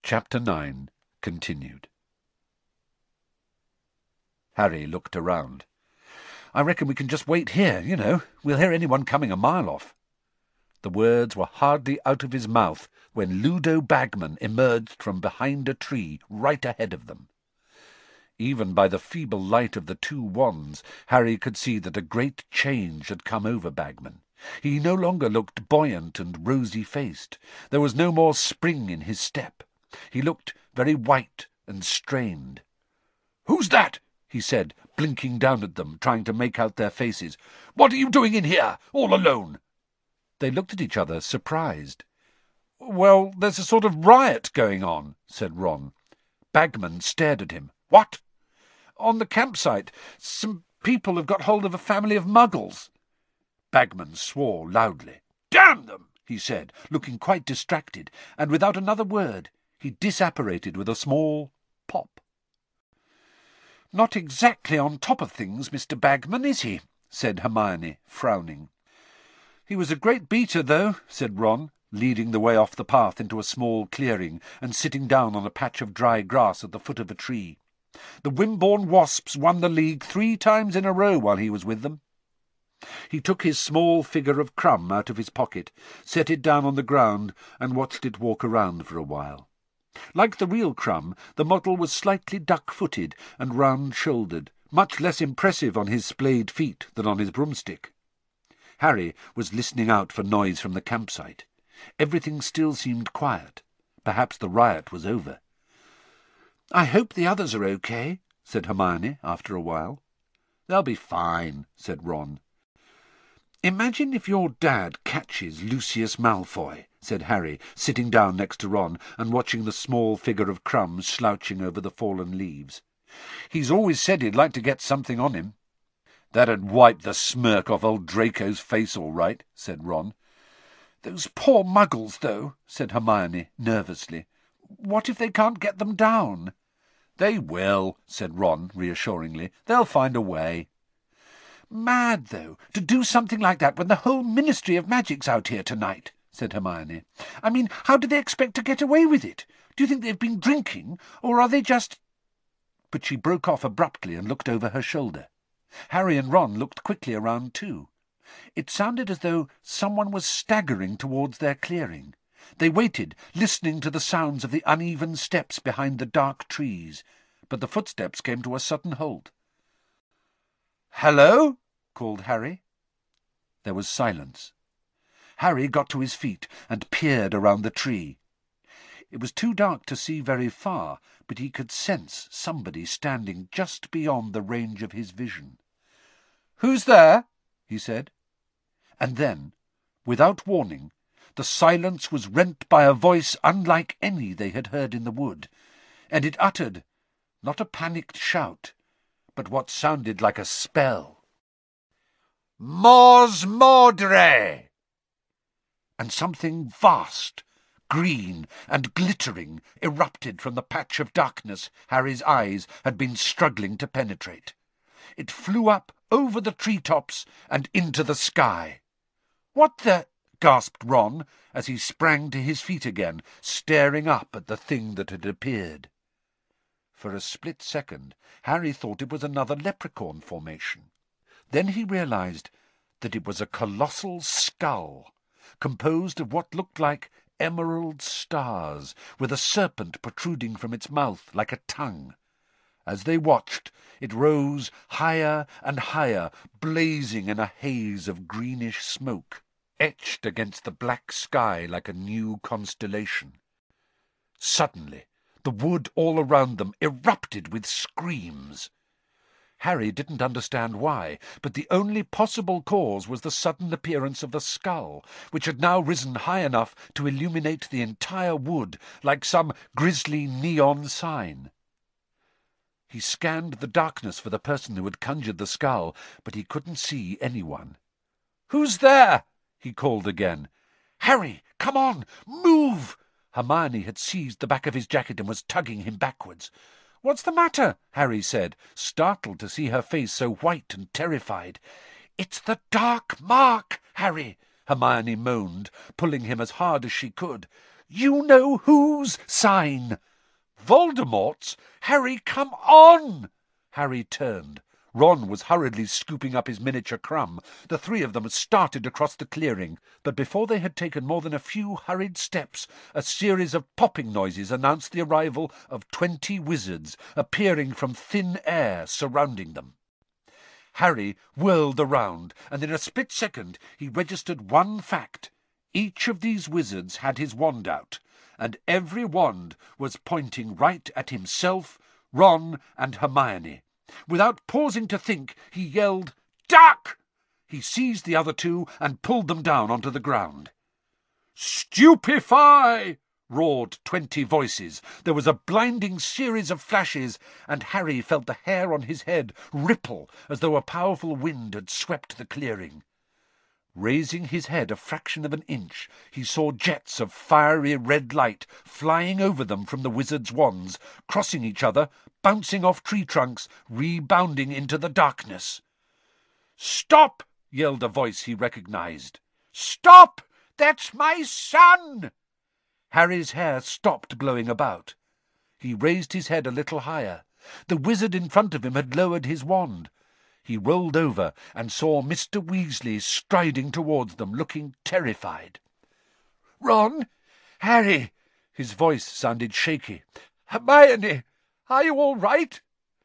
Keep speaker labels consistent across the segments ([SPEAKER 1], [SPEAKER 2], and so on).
[SPEAKER 1] Chapter 9 continued. Harry looked around. "I reckon we can just wait here, you know. We'll hear anyone coming a mile off." The words were hardly out of his mouth when Ludo Bagman emerged from behind a tree right ahead of them. Even by the feeble light of the two wands, Harry could see that a great change had come over Bagman. He no longer looked buoyant and rosy-faced. There was no more spring in his step. He looked very white and strained. "Who's that?" he said, blinking down at them, trying to make out their faces. "What are you doing in here, all alone?" They looked at each other, surprised. "Well, there's a sort of riot going on," said Ron. Bagman stared at him. "What?" "On the campsite. Some people have got hold of a family of muggles." Bagman swore loudly. "Damn them!" he said, looking quite distracted, and without another word he disapparated with a small pop. "Not exactly on top of things, Mr. Bagman, is he?" said Hermione, frowning. "He was a great beater, though," said Ron, leading the way off the path into a small clearing and sitting down on a patch of dry grass at the foot of a tree. "The Wimborne Wasps won the league 3 times in a row while he was with them." He took his small figure of Crumb out of his pocket, set it down on the ground, and watched it walk around for a while. Like the real Crumb, the model was slightly duck-footed and round-shouldered, much less impressive on his splayed feet than on his broomstick. Harry was listening out for noise from the campsite. Everything still seemed quiet. Perhaps the riot was over. "I hope the others are okay," said Hermione after a while. "They'll be fine," said Ron. "Imagine if your dad catches Lucius Malfoy," said Harry, sitting down next to Ron and watching the small figure of Crumb slouching over the fallen leaves. "He's always said he'd like to get something on him." "That'd wipe the smirk off old Draco's face all right," said Ron. "Those poor muggles, though," said Hermione nervously. "What if they can't get them down?" "They will," said Ron reassuringly. "They'll find a way." "Mad, though, to do something like that when the whole Ministry of Magic's out here tonight," said Hermione. "I mean, how do they expect to get away with it? Do you think they've been drinking, or are they just—" But she broke off abruptly and looked over her shoulder. Harry and Ron looked quickly around too. It sounded as though someone was staggering towards their clearing. They waited, listening to the sounds of the uneven steps behind the dark trees, but the footsteps came to a sudden halt. "Hello?" called Harry. There was silence. Harry got to his feet and peered around the tree. It was too dark to see very far, but he could sense somebody standing just beyond the range of his vision. "Who's there?" he said. And then, without warning, the silence was rent by a voice unlike any they had heard in the wood, and it uttered, not a panicked shout, but what sounded like a spell. "Mors Mordre!" And something vast, green and glittering, erupted from the patch of darkness Harry's eyes had been struggling to penetrate. It flew up over the tree-tops and into the sky. "What the—" gasped Ron, as he sprang to his feet again, staring up at the thing that had appeared. For a split second, Harry thought it was another leprechaun formation. Then he realized that it was a colossal skull, composed of what looked like emerald stars, with a serpent protruding from its mouth like a tongue. As they watched, it rose higher and higher, blazing in a haze of greenish smoke, etched against the black sky like a new constellation. Suddenly, the wood all around them erupted with screams. Harry didn't understand why, but the only possible cause was the sudden appearance of the skull, which had now risen high enough to illuminate the entire wood like some grisly neon sign. He scanned the darkness for the person who had conjured the skull, but he couldn't see anyone. "Who's there?" he called again. "Harry, come on! Move!" Hermione had seized the back of his jacket and was tugging him backwards. "What's the matter?" Harry said, startled to see her face so white and terrified. "It's the Dark Mark, Harry," Hermione moaned, pulling him as hard as she could. You know whose sign? Voldemort's? Harry, come on! Harry turned. Ron was hurriedly scooping up his miniature crumb. The three of them started across the clearing, but before they had taken more than a few hurried steps, a series of popping noises announced the arrival of 20 wizards, appearing from thin air surrounding them. Harry whirled around, and in a split second he registered one fact. Each of these wizards had his wand out, and every wand was pointing right at himself, Ron, and Hermione. Without pausing to think, he yelled, "Duck!" He seized the other two and pulled them down onto the ground. "Stupefy!" roared 20 voices. There was a blinding series of flashes, and Harry felt the hair on his head ripple as though a powerful wind had swept the clearing. Raising his head a fraction of an inch, he saw jets of fiery red light flying over them from the wizards' wands, crossing each other, bouncing off tree trunks, rebounding into the darkness. "Stop!" yelled a voice he recognized. "Stop! That's my son!" Harry's hair stopped blowing about. He raised his head a little higher. The wizard in front of him had lowered his wand. He rolled over and saw Mr. Weasley striding towards them, looking terrified. "Ron! Harry!" His voice sounded shaky. "Hermione! Are you all right?"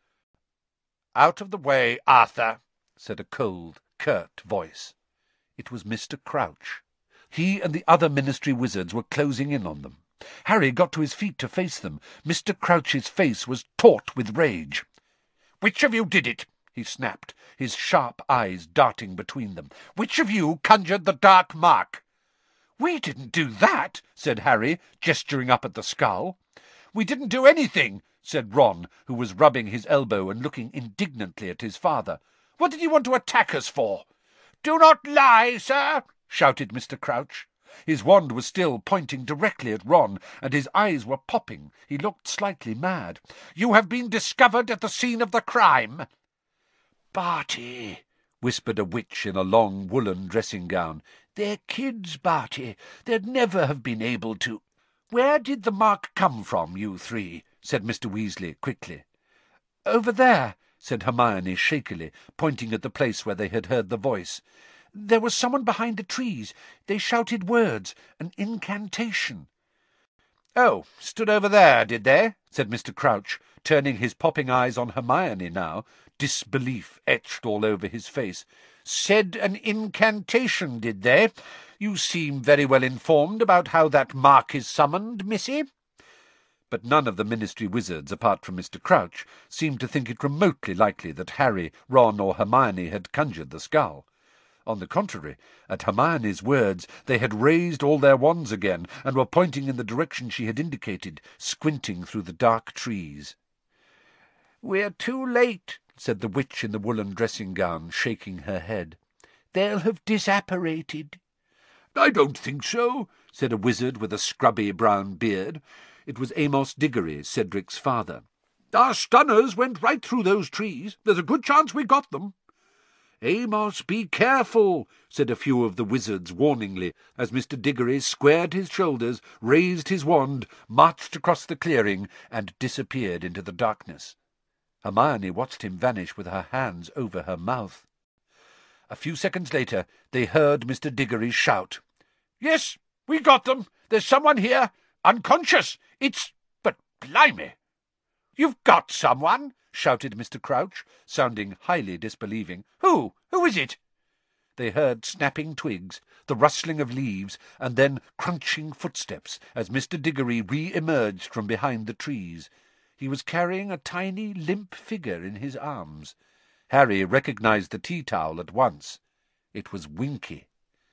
[SPEAKER 1] "Out of the way, Arthur," said a cold, curt voice. It was Mr. Crouch. He and the other Ministry wizards were closing in on them. Harry got to his feet to face them. Mr. Crouch's face was taut with rage. "Which of you did it?" he snapped, his sharp eyes darting between them. "Which of you conjured the dark mark?" "We didn't do that," said Harry, gesturing up at the skull. "We didn't do anything," said Ron, who was rubbing his elbow and looking indignantly at his father. "What did you want to attack us for?" "Do not lie, sir!" shouted Mr. Crouch. His wand was still pointing directly at Ron, and his eyes were popping. He looked slightly mad. "You have been discovered at the scene of the crime." "Barty," whispered a witch in a long woolen dressing-gown. "They're kids, Barty. They'd never have been able to—" "Where did the mark come from, you three?" said Mr. Weasley quickly. "Over there," said Hermione shakily, pointing at the place where they had heard the voice. "There was someone behind the trees. They shouted words, an incantation." "Oh, stood over there, did they?" said Mr. Crouch, turning his popping eyes on Hermione now, disbelief etched all over his face. "Said an incantation, did they? You seem very well informed about how that mark is summoned, missy." But none of the Ministry wizards, apart from Mr. Crouch, seemed to think it remotely likely that Harry, Ron, or Hermione had conjured the skull. On the contrary, at Hermione's words, they had raised all their wands again, and were pointing in the direction she had indicated, squinting through the dark trees. "We're too late," said the witch in the woolen dressing-gown, shaking her head. "They'll have disapparated." "I don't think so," said a wizard with a scrubby brown beard. It was Amos Diggory, Cedric's father. "Our stunners went right through those trees. There's a good chance we got them." "Amos, be careful," said a few of the wizards warningly, as Mr. Diggory squared his shoulders, raised his wand, marched across the clearing, and disappeared into the darkness. Hermione watched him vanish with her hands over her mouth. A few seconds later they heard Mr. Diggory shout, "Yes, we got them. There's someone here. Unconscious. But blimey!" "You've got someone?" shouted Mr. Crouch, sounding highly disbelieving. Who is it?" They heard snapping twigs, the rustling of leaves, and then crunching footsteps as Mr. Diggory re-emerged from behind the trees. He was carrying a tiny, limp figure in his arms. Harry recognized the tea-towel at once. It was Winky.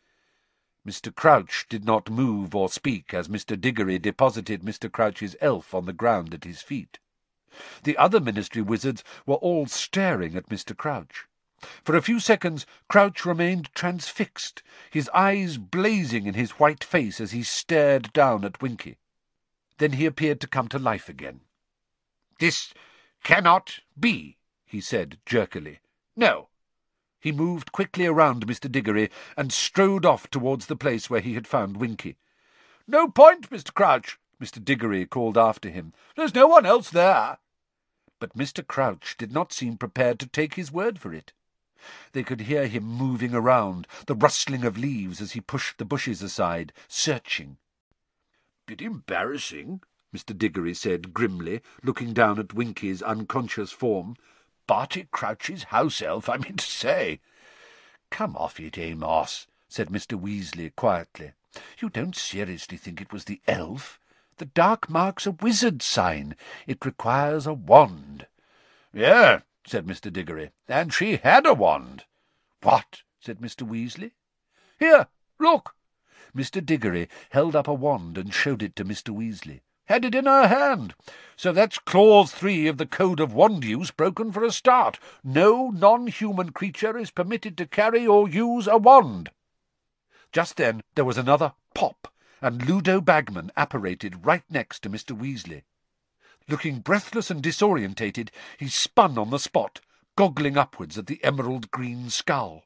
[SPEAKER 1] Mr. Crouch did not move or speak as Mr. Diggory deposited Mr. Crouch's elf on the ground at his feet. The other Ministry wizards were all staring at Mr. Crouch. For a few seconds Crouch remained transfixed, his eyes blazing in his white face as he stared down at Winky. Then he appeared to come to life again. "This cannot be," he said jerkily. "No." He moved quickly around Mr. Diggory and strode off towards the place where he had found Winky. "No point, Mr. Crouch," Mr. Diggory called after him. "There's no one else there." But Mr. Crouch did not seem prepared to take his word for it. They could hear him moving around, the rustling of leaves as he pushed the bushes aside, searching. "Bit embarrassing," Mr. Diggory said grimly, looking down at Winky's unconscious form. "Barty Crouch's house elf, I mean to say." "Come off it, Amos," said Mr. Weasley quietly. "You don't seriously think it was the elf? The dark mark's a wizard's sign. It requires a wand." "Yeah," said Mr. Diggory, "and she had a wand." "What?" said Mr. Weasley. "Here, look." Mr. Diggory held up a wand and showed it to Mr. Weasley. "Had it in her hand. So that's Clause 3 of the Code of Wand Use broken for a start. No non-human creature is permitted to carry or use a wand." Just then there was another pop, and Ludo Bagman apparated right next to Mr. Weasley. Looking breathless and disorientated, he spun on the spot, goggling upwards at the emerald-green skull.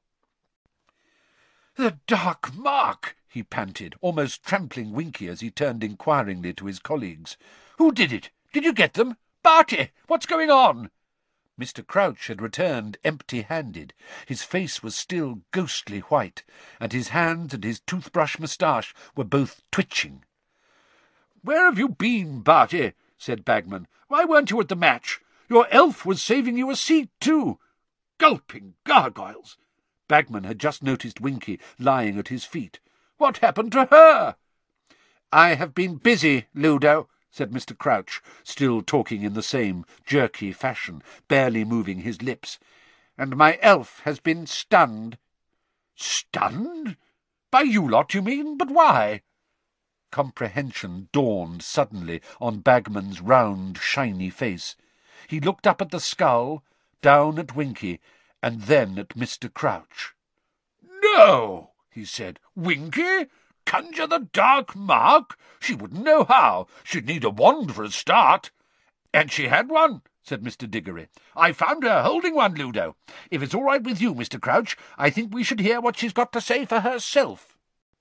[SPEAKER 1] "The dark mark!" he panted, almost trampling Winky as he turned inquiringly to his colleagues. "Who did it? Did you get them? Barty, what's going on?" Mr. Crouch had returned empty-handed. His face was still ghostly white, and his hands and his toothbrush moustache were both twitching. "Where have you been, Barty?" said Bagman. "Why weren't you at the match? Your elf was saving you a seat, too." Gulping gargoyles! Bagman had just noticed Winky lying at his feet. "What happened to her?" "I have been busy, Ludo," said Mr. Crouch, still talking in the same jerky fashion, barely moving his lips, "and my elf has been stunned." "Stunned? By you lot, you mean? But why?" Comprehension dawned suddenly on Bagman's round, shiny face. He looked up at the skull, down at Winky, and then at Mr. Crouch. "No," he said. "Winky? Conjure the dark mark? She wouldn't know how. She'd need a wand for a start." "And she had one," said Mr. Diggory. "I found her holding one, Ludo. If it's all right with you, Mr. Crouch, I think we should hear what she's got to say for herself."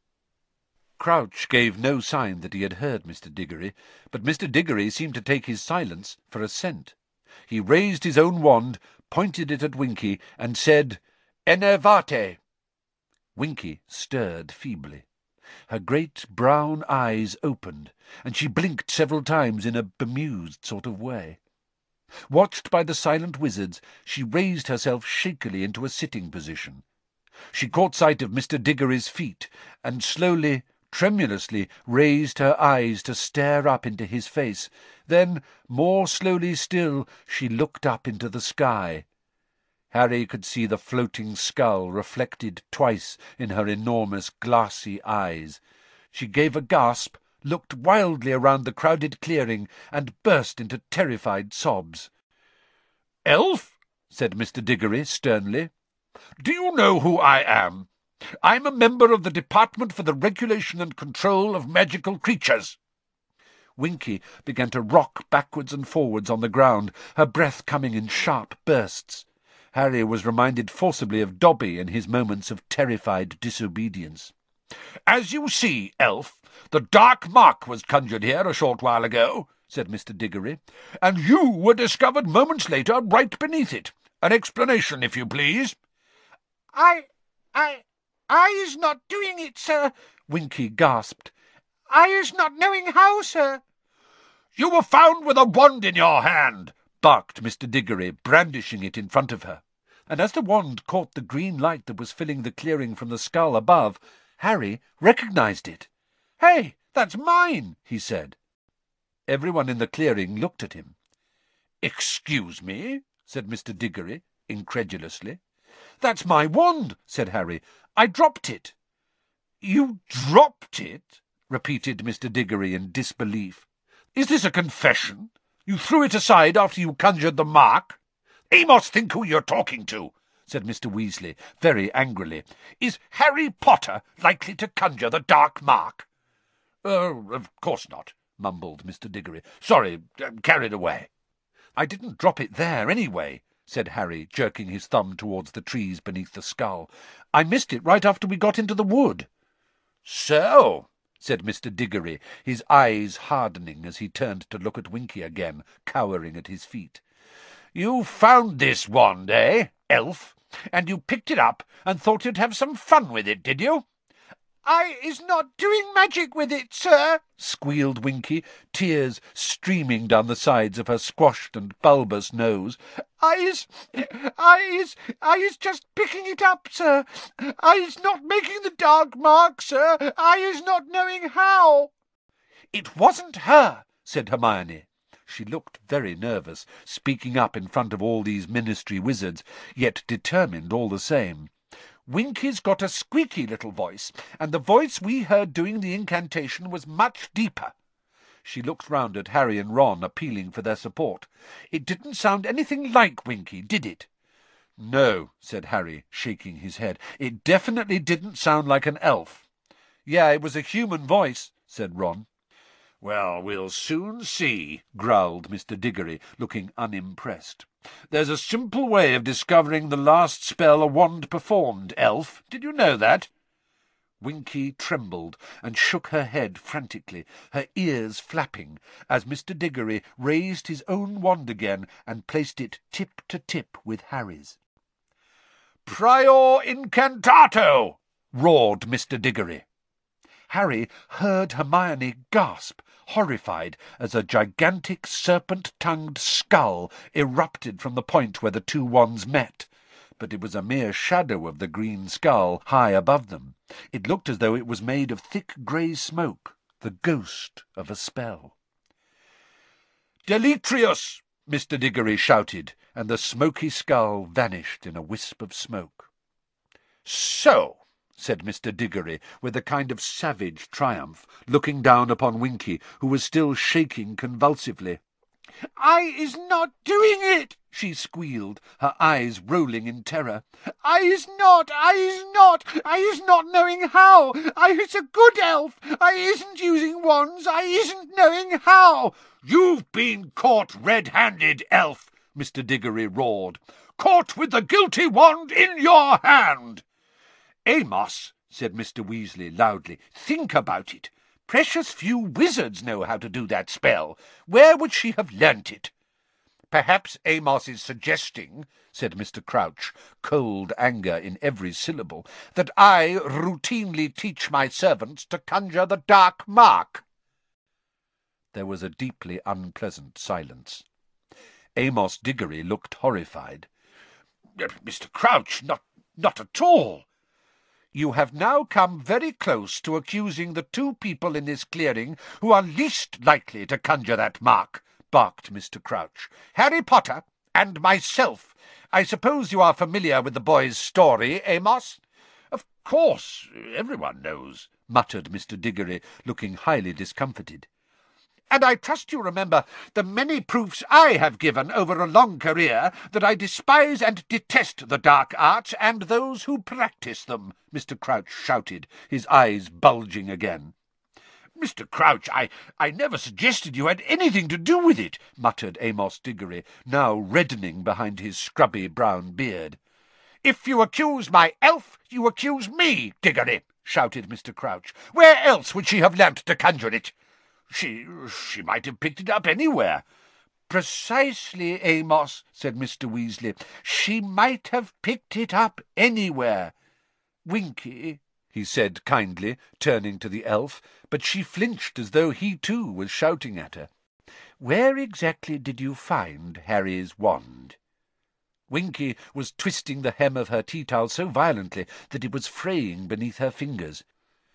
[SPEAKER 1] Crouch gave no sign that he had heard Mr. Diggory, but Mr. Diggory seemed to take his silence for assent. He raised his own wand, pointed it at Winky, and said, "Enervate." Winky stirred feebly. Her great brown eyes opened, and she blinked several times in a bemused sort of way. Watched by the silent wizards, she raised herself shakily into a sitting position. She caught sight of Mr. Diggory's feet, and slowly, tremulously raised her eyes to stare up into his face. Then, more slowly still, she looked up into the sky. Harry could see the floating skull reflected twice in her enormous glassy eyes. She gave a gasp, looked wildly around the crowded clearing, and burst into terrified sobs. "Elf," said Mr. Diggory sternly, "do you know who I am? I'm a member of the Department for the Regulation and Control of Magical Creatures." Winky began to rock backwards and forwards on the ground, her breath coming in sharp bursts. Harry was reminded forcibly of Dobby in his moments of terrified disobedience. "As you see, elf, the dark mark was conjured here a short while ago," said Mr. Diggory, "and you were discovered moments later right beneath it. An explanation, if you please." I is not doing it, sir," Winky gasped. "I is not knowing how, sir." "You were found with a wand in your hand," barked Mr. Diggory, brandishing it in front of her. And as the wand caught the green light that was filling the clearing from the skull above, Harry recognized it. "Hey, that's mine," he said. Everyone in the clearing looked at him. "Excuse me?" said Mr. Diggory, incredulously. "That's my wand," said Harry. "I dropped it." "You dropped it?" repeated Mr. Diggory in disbelief. "Is this a confession? You threw it aside after you conjured the mark?" "Amos, think who you're talking to," said Mr. Weasley, very angrily. "Is Harry Potter likely to conjure the dark mark?" Of course not," mumbled Mr. Diggory. "Sorry, carried away." "I didn't drop it there, anyway," said Harry, jerking his thumb towards the trees beneath the skull. "I missed it right after we got into the wood." "So," said Mr. Diggory, his eyes hardening as he turned to look at Winky again, cowering at his feet. "You found this wand, eh, elf? And you picked it up and thought you'd have some fun with it, did you?" "I is not doing magic with it, sir," squealed Winky, tears streaming down the sides of her squashed and bulbous nose. I is just picking it up, sir. I is not making the dark mark, sir. I is not knowing how." "It wasn't her," said Hermione. She looked very nervous, speaking up in front of all these ministry wizards, yet determined all the same. "Winky's got a squeaky little voice, and the voice we heard doing the incantation was much deeper." She looked round at Harry and Ron, appealing for their support. "It didn't sound anything like Winky, did it?" "No," said Harry, shaking his head. "It definitely didn't sound like an elf." "Yeah, it was a human voice," said Ron. "Well, we'll soon see," growled Mr. Diggory, looking unimpressed. "There's a simple way of discovering the last spell a wand performed, elf. Did you know that?" Winky trembled and shook her head frantically, her ears flapping, as Mr. Diggory raised his own wand again and placed it tip to tip with Harry's. "Prior incantato!" roared Mr. Diggory. Harry heard Hermione gasp, horrified, as a gigantic serpent-tongued skull erupted from the point where the two wands met. But it was a mere shadow of the green skull high above them. It looked as though it was made of thick grey smoke, the ghost of a spell. "Deletrius!" Mr. Diggory shouted, and the smoky skull vanished in a wisp of smoke. "So," said Mr. Diggory, with a kind of savage triumph, looking down upon Winky, who was still shaking convulsively. "I is not doing it," she squealed, her eyes rolling in terror. I is not knowing how. I is a good elf. I isn't using wands. I isn't knowing how." "You've been caught red-handed, elf," Mr. Diggory roared. "Caught with the guilty wand in your hand." "Amos," said Mr. Weasley loudly, "think about it. Precious few wizards know how to do that spell. Where would she have learnt it?" "Perhaps Amos is suggesting," said Mr. Crouch, cold anger in every syllable, "that I routinely teach my servants to conjure the dark mark." There was a deeply unpleasant silence. Amos Diggory looked horrified. "Mr. Crouch, not at all." "You have now come very close to accusing the two people in this clearing who are least likely to conjure that mark," barked Mr. Crouch. "Harry Potter and myself. I suppose you are familiar with the boy's story, Amos?" "Of course, everyone knows," muttered Mr. Diggory, looking highly discomfited. "And I trust you remember the many proofs I have given over a long career that I despise and detest the dark arts and those who practice them," Mr. Crouch shouted, his eyes bulging again. "Mr. Crouch, I never suggested you had anything to do with it," muttered Amos Diggory, now reddening behind his scrubby brown beard. "If you accuse my elf, you accuse me, Diggory," shouted Mr. Crouch. "Where else would she have learnt to conjure it?" She might have picked it up anywhere." "Precisely, Amos," said Mr. Weasley. "She might have picked it up anywhere. Winky," he said kindly, turning to the elf, but she flinched as though he too was shouting at her. "Where exactly did you find Harry's wand?" Winky was twisting the hem of her tea-towel so violently that it was fraying beneath her fingers.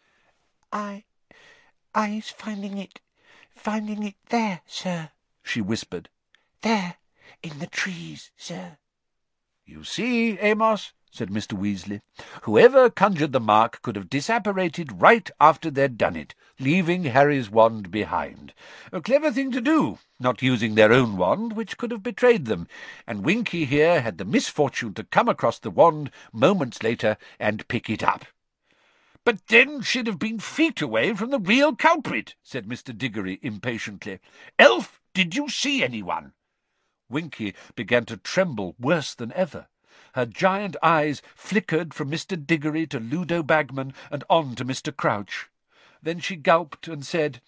[SPEAKER 1] "I's finding it there, sir," she whispered. "There, in the trees, sir." "You see, Amos," said Mr. Weasley, "whoever conjured the mark could have disapparated right after they'd done it, leaving Harry's wand behind. A clever thing to do, not using their own wand, which could have betrayed them, and Winky here had the misfortune to come across the wand moments later and pick it up." "But then she'd have been feet away from the real culprit," said Mr. Diggory impatiently. "Elf, did you see anyone?" Winky began to tremble worse than ever. Her giant eyes flickered from Mr. Diggory to Ludo Bagman and on to Mr. Crouch. Then she gulped and said,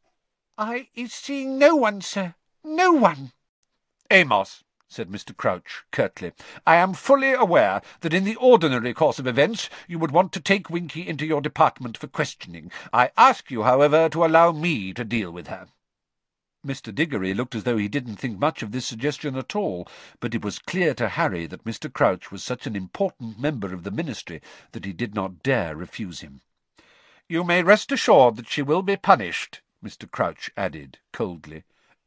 [SPEAKER 1] "I is seeing no one, sir. No one." "Amos," said Mr. Crouch curtly, "I am fully aware that in the ordinary course of events you would want to take Winky into your department for questioning. I ask you, however, to allow me to deal with her." Mr. Diggory looked as though he didn't think much of this suggestion at all, but it was clear to Harry that Mr. Crouch was such an important member of the ministry that he did not dare refuse him. "You may rest assured that she will be punished," Mr. Crouch added coldly.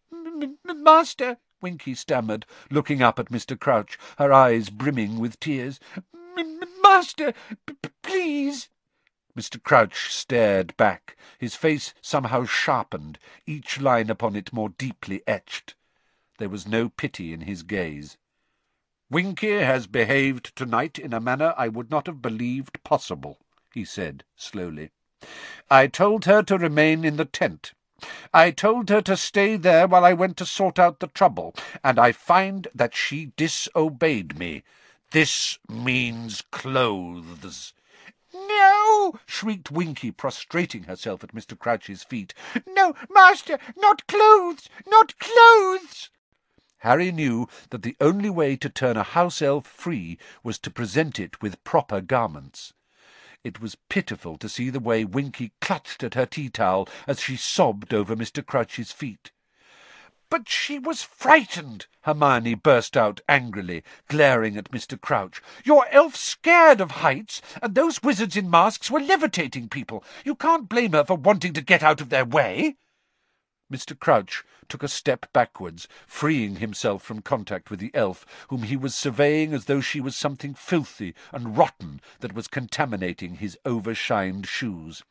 [SPEAKER 1] "Master," Winky stammered, looking up at Mr. Crouch, her eyes brimming with tears. "Master, please." Mr. Crouch stared back, his face somehow sharpened, each line upon it more deeply etched. There was no pity in his gaze. "Winky has behaved tonight in a manner I would not have believed possible," he said slowly. "I told her to remain in the tent. I told her to stay there while I went to sort out the trouble, and I find that she disobeyed me. This means clothes." "No!" shrieked Winky, prostrating herself at Mr. Crouch's feet. "No, master, not clothes! Not clothes!" Harry knew that the only way to turn a house-elf free was to present it with proper garments. It was pitiful to see the way Winky clutched at her tea-towel as she sobbed over Mr. Crouch's feet. "But she was frightened," Hermione burst out angrily, glaring at Mr. Crouch. "Your elf's scared of heights, and those wizards in masks were levitating people. You can't blame her for wanting to get out of their way." Mr. Crouch took a step backwards, freeing himself from contact with the elf, whom he was surveying as though she was something filthy and rotten that was contaminating his overshined shoes.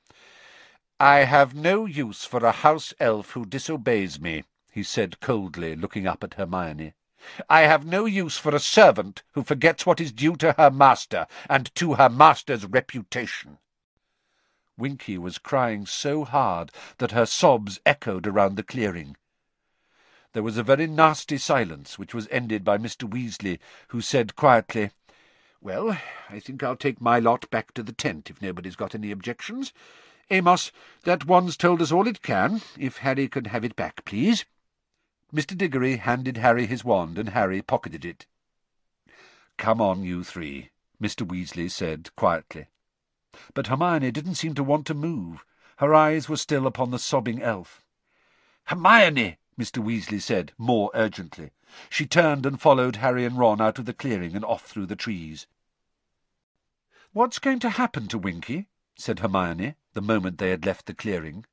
[SPEAKER 1] "I have no use for a house-elf who disobeys me," he said coldly, looking up at Hermione. "I have no use for a servant who forgets what is due to her master, and to her master's reputation." Winky was crying so hard that her sobs echoed around the clearing. There was a very nasty silence, which was ended by Mr. Weasley, who said quietly, "Well, I think I'll take my lot back to the tent, if nobody's got any objections. Amos, that wand's told us all it can. If Harry could have it back, please." Mr. Diggory handed Harry his wand, and Harry pocketed it. "Come on, you three," Mr. Weasley said quietly. But Hermione didn't seem to want to move. Her eyes were still upon the sobbing elf. "Hermione!" Mr. Weasley said, more urgently. She turned and followed Harry and Ron out of the clearing and off through the trees. "What's going to happen to Winky?" said Hermione, the moment they had left the clearing.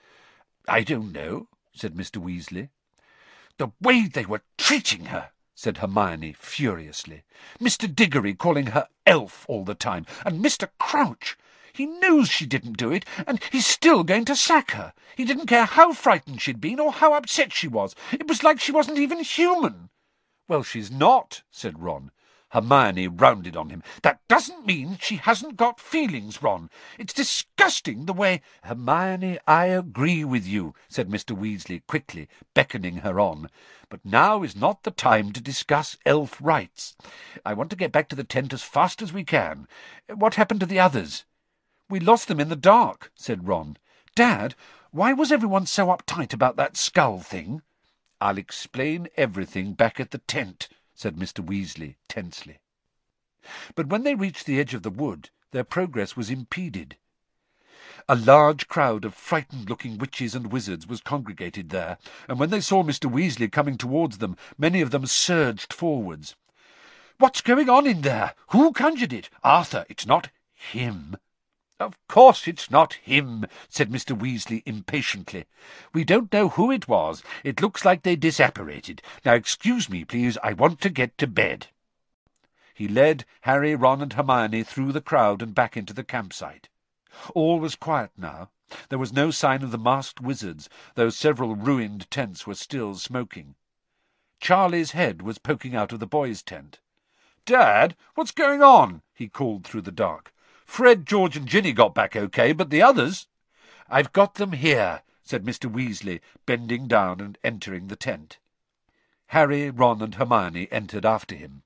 [SPEAKER 1] "I don't know," said Mr. Weasley. "The way they were treating her!" said Hermione furiously. "Mr. Diggory calling her elf all the time, and Mr. Crouch. He knows she didn't do it, and he's still going to sack her. He didn't care how frightened she'd been or how upset she was. It was like she wasn't even human." "Well, she's not," said Ron. Hermione rounded on him. "That doesn't mean she hasn't got feelings, Ron. It's disgusting the way—" "Hermione, I agree with you," said Mr. Weasley quickly, beckoning her on. "But now is not the time to discuss elf rights. I want to get back to the tent as fast as we can. What happened to the others?" "We lost them in the dark," said Ron. "Dad, why was everyone so uptight about that skull thing?" "I'll explain everything back at the tent," said Mr. Weasley tensely. But when they reached the edge of the wood, their progress was impeded. A large crowd of frightened-looking witches and wizards was congregated there, and when they saw Mr. Weasley coming towards them, many of them surged forwards. "What's going on in there? Who conjured it? Arthur, it's not him." "Of course it's not him," said Mr. Weasley impatiently. "We don't know who it was. It looks like they disapparated. Now excuse me, please. I want to get to bed." He led Harry, Ron, and Hermione through the crowd and back into the campsite. All was quiet now. There was no sign of the masked wizards, though several ruined tents were still smoking. Charlie's head was poking out of the boys' tent. "Dad, what's going on?" he called through the dark. "Fred, George, and Ginny got back okay, but the others—" "I've got them here," said Mr. Weasley, bending down and entering the tent. Harry, Ron, and Hermione entered after him.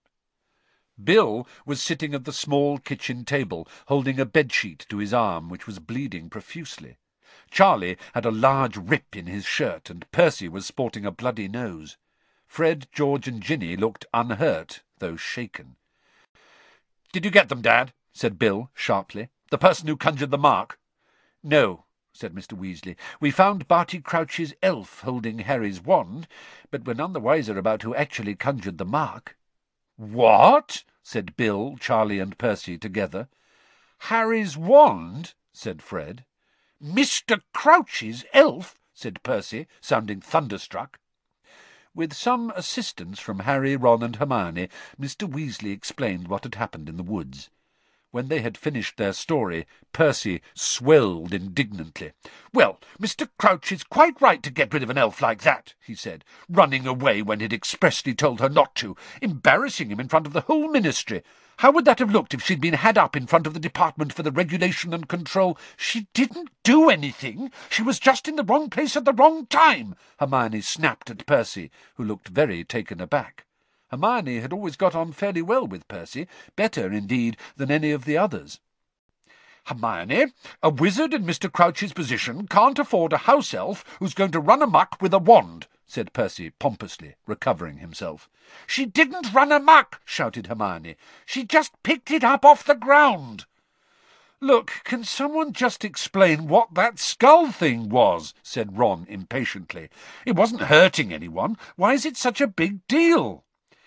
[SPEAKER 1] Bill was sitting at the small kitchen table, holding a bedsheet to his arm, which was bleeding profusely. Charlie had a large rip in his shirt, and Percy was sporting a bloody nose. Fred, George, and Ginny looked unhurt, though shaken. "Did you get them, Dad?" said Bill sharply. "The person who conjured the mark?" "No," said Mr. Weasley. "We found Barty Crouch's elf holding Harry's wand, but we're none the wiser about who actually conjured the mark." "What?" said Bill, Charlie, and Percy together. "Harry's wand?" said Fred. "Mr. Crouch's elf?" said Percy, sounding thunderstruck. With some assistance from Harry, Ron, and Hermione, Mr. Weasley explained what had happened in the woods. When they had finished their story, Percy swelled indignantly. "Well, Mr. Crouch is quite right to get rid of an elf like that," he said, "running away when he'd expressly told her not to, embarrassing him in front of the whole ministry. How would that have looked if she'd been had up in front of the Department for the Regulation and Control?" "She didn't do anything. She was just in the wrong place at the wrong time," Hermione snapped at Percy, who looked very taken aback. Hermione had always got on fairly well with Percy, better, indeed, than any of the others. "Hermione, a wizard in Mr. Crouch's position can't afford a house elf who's going to run amok with a wand," said Percy pompously, recovering himself. "She didn't run amok," shouted Hermione. "She just picked it up off the ground." "Look, can someone just explain what that skull thing was?" said Ron impatiently. "It wasn't hurting anyone. Why is it such a big deal?"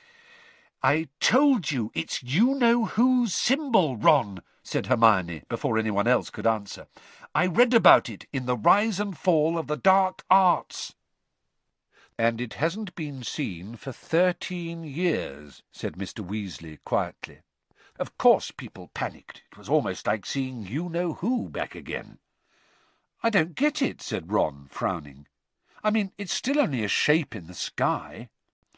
[SPEAKER 1] "I told you it's you-know-who's symbol, Ron," said Hermione, before anyone else could answer. "I read about it in The Rise and Fall of the Dark Arts." "And it hasn't been seen for 13 years, said Mr. Weasley quietly. "Of course people panicked. It was almost like seeing you-know-who back again." "I don't get it," said Ron, frowning. "I mean, it's still only a shape in the sky."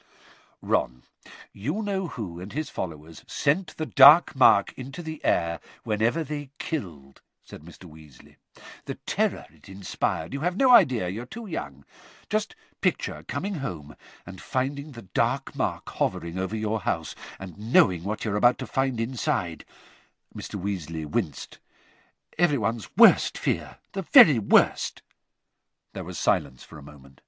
[SPEAKER 1] "Ron, you-know-who and his followers sent the dark mark into the air whenever they killed," said Mr. Weasley. "The terror it inspired, you have no idea, you're too young. Just picture coming home and finding the dark mark hovering over your house, and knowing what you're about to find inside." Mr. Weasley winced. "Everyone's worst fear, the very worst." There was silence for a moment.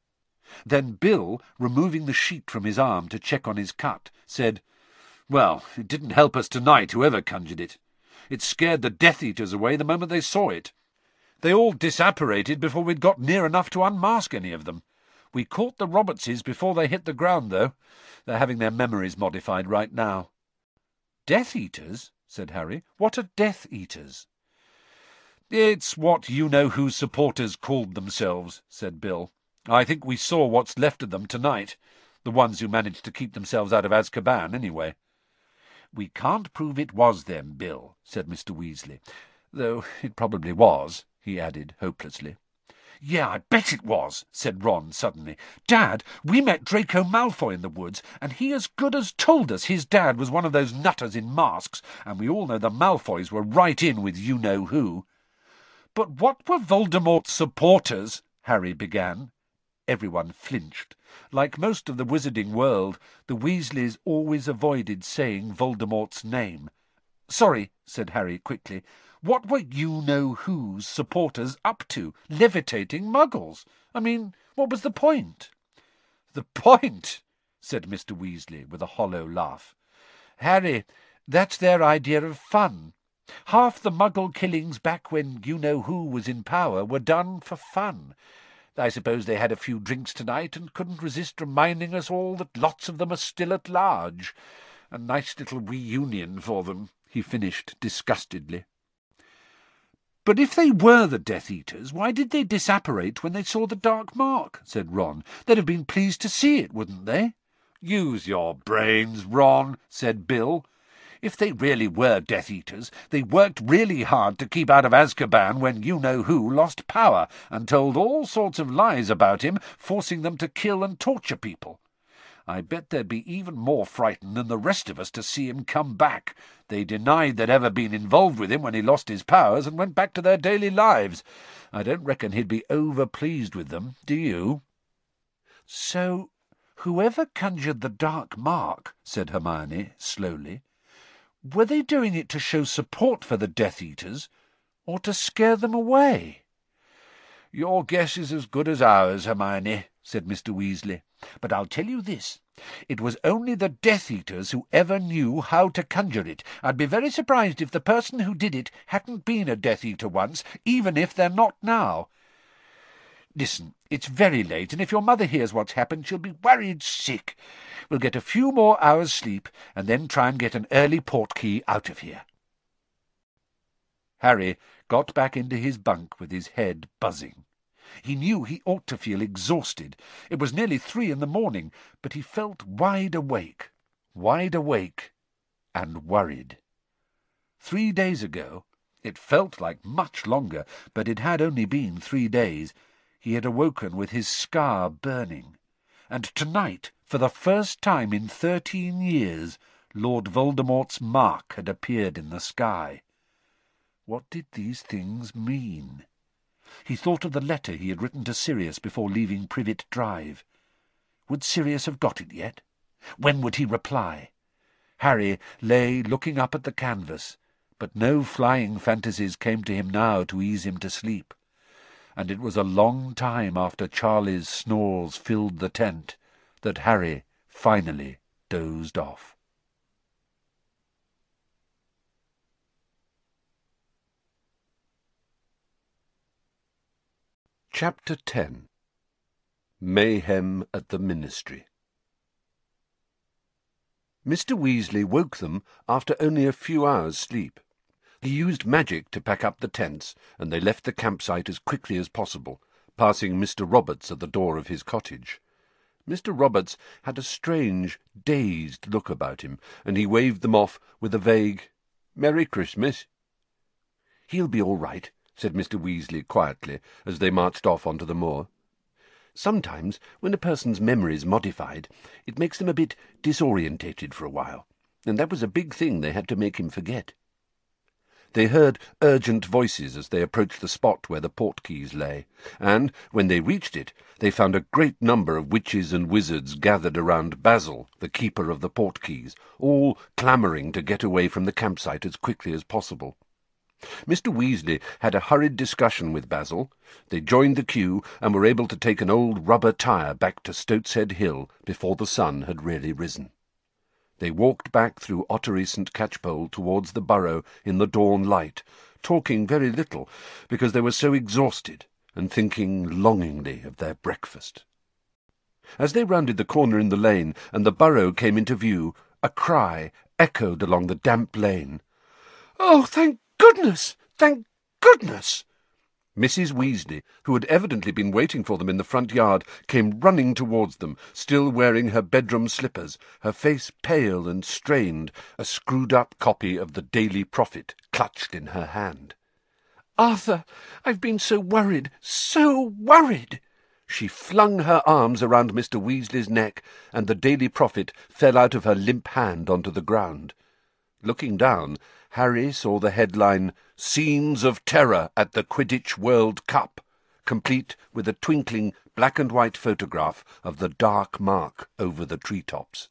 [SPEAKER 1] Then Bill, removing the sheet from his arm to check on his cut, said, "Well, it didn't help us tonight, whoever conjured it. It scared the Death Eaters away the moment they saw it. They all disapparated before we'd got near enough to unmask any of them. We caught the Robertses before they hit the ground, though. They're having their memories modified right now." "Death Eaters?" said Harry. "What are Death Eaters?" "It's what you-know-who's supporters called themselves," said Bill. "I think we saw what's left of them tonight. The ones who managed to keep themselves out of Azkaban, anyway." "We can't prove it was them, Bill," said Mr. Weasley. "Though it probably was," he added hopelessly. "Yeah, I bet it was," said Ron suddenly. "Dad, we met Draco Malfoy in the woods, and he as good as told us his dad was one of those nutters in masks, and we all know the Malfoys were right in with you-know-who." "But what were Voldemort's supporters?" Harry began. Everyone flinched. Like most of the wizarding world, the Weasleys always avoided saying Voldemort's name. "Sorry," said Harry quickly. "What were you-know-who's supporters up to? Levitating muggles? I mean, what was the point?" "The point?" said Mr. Weasley with a hollow laugh. "Harry, that's their idea of fun. Half the muggle killings back when you-know-who was in power were done for fun. I suppose they had a few drinks tonight and couldn't resist reminding us all that lots of them are still at large. A nice little reunion for them," he finished disgustedly. "But if they were the Death Eaters, why did they disapparate when they saw the dark mark?" said Ron. "They'd have been pleased to see it, wouldn't they?" "Use your brains, Ron," said Bill. "If they really were Death Eaters, they worked really hard to keep out of Azkaban when you-know-who lost power, and told all sorts of lies about him, forcing them to kill and torture people. I bet they'd be even more frightened than the rest of us to see him come back. They denied they'd ever been involved with him when he lost his powers and went back to their daily lives. I don't reckon he'd be over-pleased with them, do you?" "So whoever conjured the dark mark," said Hermione slowly, "were they doing it to show support for the Death Eaters, or to scare them away?" "Your guess is as good as ours, Hermione," said Mr. Weasley. "But I'll tell you this. It was only the Death Eaters who ever knew how to conjure it. I'd be very surprised if the person who did it hadn't been a Death Eater once, even if they're not now. Listen, it's very late, and if your mother hears what's happened, she'll be worried sick. We'll get a few more hours' sleep, and then try and get an early portkey out of here." Harry got back into his bunk with his head buzzing. He knew he ought to feel exhausted. It was nearly 3 in the morning, but he felt wide awake and worried. 3 days ago, it felt like much longer, but it had only been 3 days, he had awoken with his scar burning. And tonight, for the first time in 13 years, Lord Voldemort's mark had appeared in the sky. What did these things mean? He thought of the letter he had written to Sirius before leaving Privet Drive. Would Sirius have got it yet? When would he reply? Harry lay looking up at the canvas, but no flying fantasies came to him now to ease him to sleep. And it was a long time after Charlie's snores filled the tent that Harry finally dozed off.
[SPEAKER 2] Chapter 10. Mayhem at the Ministry. Mr. Weasley woke them after only a few hours' sleep. He used magic to pack up the tents, and they left the campsite as quickly as possible, passing Mr. Roberts at the door of his cottage. Mr. Roberts had a strange, dazed look about him, and he waved them off with a vague, "Merry Christmas." "He'll be all right," said Mr. Weasley quietly, as they marched off onto the moor. "Sometimes, when a person's memory's modified, it makes them a bit disorientated for a while, and that was a big thing they had to make him forget." They heard urgent voices as they approached the spot where the portkeys lay, and, when they reached it, they found a great number of witches and wizards gathered around Basil, the keeper of the portkeys, all clamouring to get away from the campsite as quickly as possible. Mr. Weasley had a hurried discussion with Basil. They joined the queue and were able to take an old rubber tire back to Stoatshead Hill before the sun had really risen. They walked back through Ottery St. Catchpole towards the Burrow in the dawn light, talking very little because they were so exhausted, and thinking longingly of their breakfast. As they rounded the corner in the lane and the Burrow came into view, a cry echoed along the damp lane. "Oh, thank goodness! Thank goodness!" Mrs. Weasley, who had evidently been waiting for them in the front yard, came running towards them, still wearing her bedroom slippers, her face pale and strained, a screwed-up copy of the Daily Prophet clutched in her hand. "Arthur, I've been so worried, so worried!" She flung her arms around Mr. Weasley's neck, and the Daily Prophet fell out of her limp hand onto the ground. Looking down, Harry saw the headline, "Scenes of Terror at the Quidditch World Cup," complete with a twinkling black-and-white photograph of the dark mark over the treetops.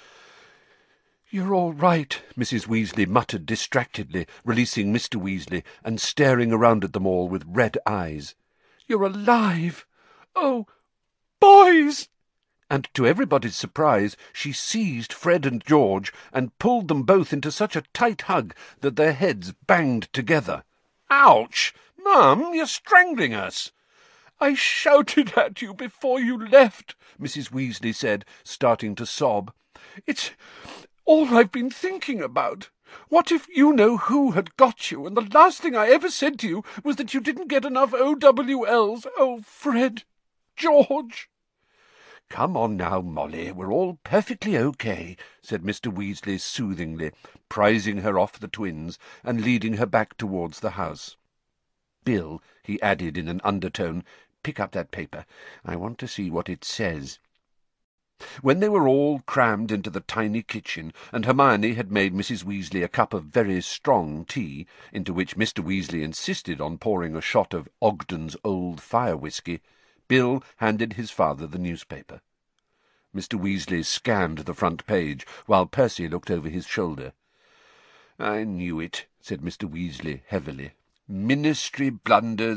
[SPEAKER 2] "You're all right," Mrs. Weasley muttered distractedly, releasing Mr. Weasley and staring around at them all with red eyes. "You're alive! Oh, boys!" And to everybody's surprise, she seized Fred and George and pulled them both into such a tight hug that their heads banged together. "Ouch! Mum, you're strangling us!" "I shouted at you before you left," Mrs. Weasley said, starting to sob. "It's all I've been thinking about. What if you know who had got you, and the last thing I ever said to you was that you didn't get enough OWLs? Oh, Fred! George!" "Come on now, Molly, we're all perfectly okay," said Mr. Weasley soothingly, prizing her off the twins and leading her back towards the house. "Bill," he added in an undertone, "pick up that paper. I want to see what it says." When they were all crammed into the tiny kitchen, and Hermione had made Mrs. Weasley a cup of very strong tea, into which Mr. Weasley insisted on pouring a shot of Ogden's old fire whisky, Bill handed his father the newspaper. Mr. Weasley scanned the front page, while Percy looked over his shoulder. "I knew it," said Mr. Weasley heavily. "Ministry blunders,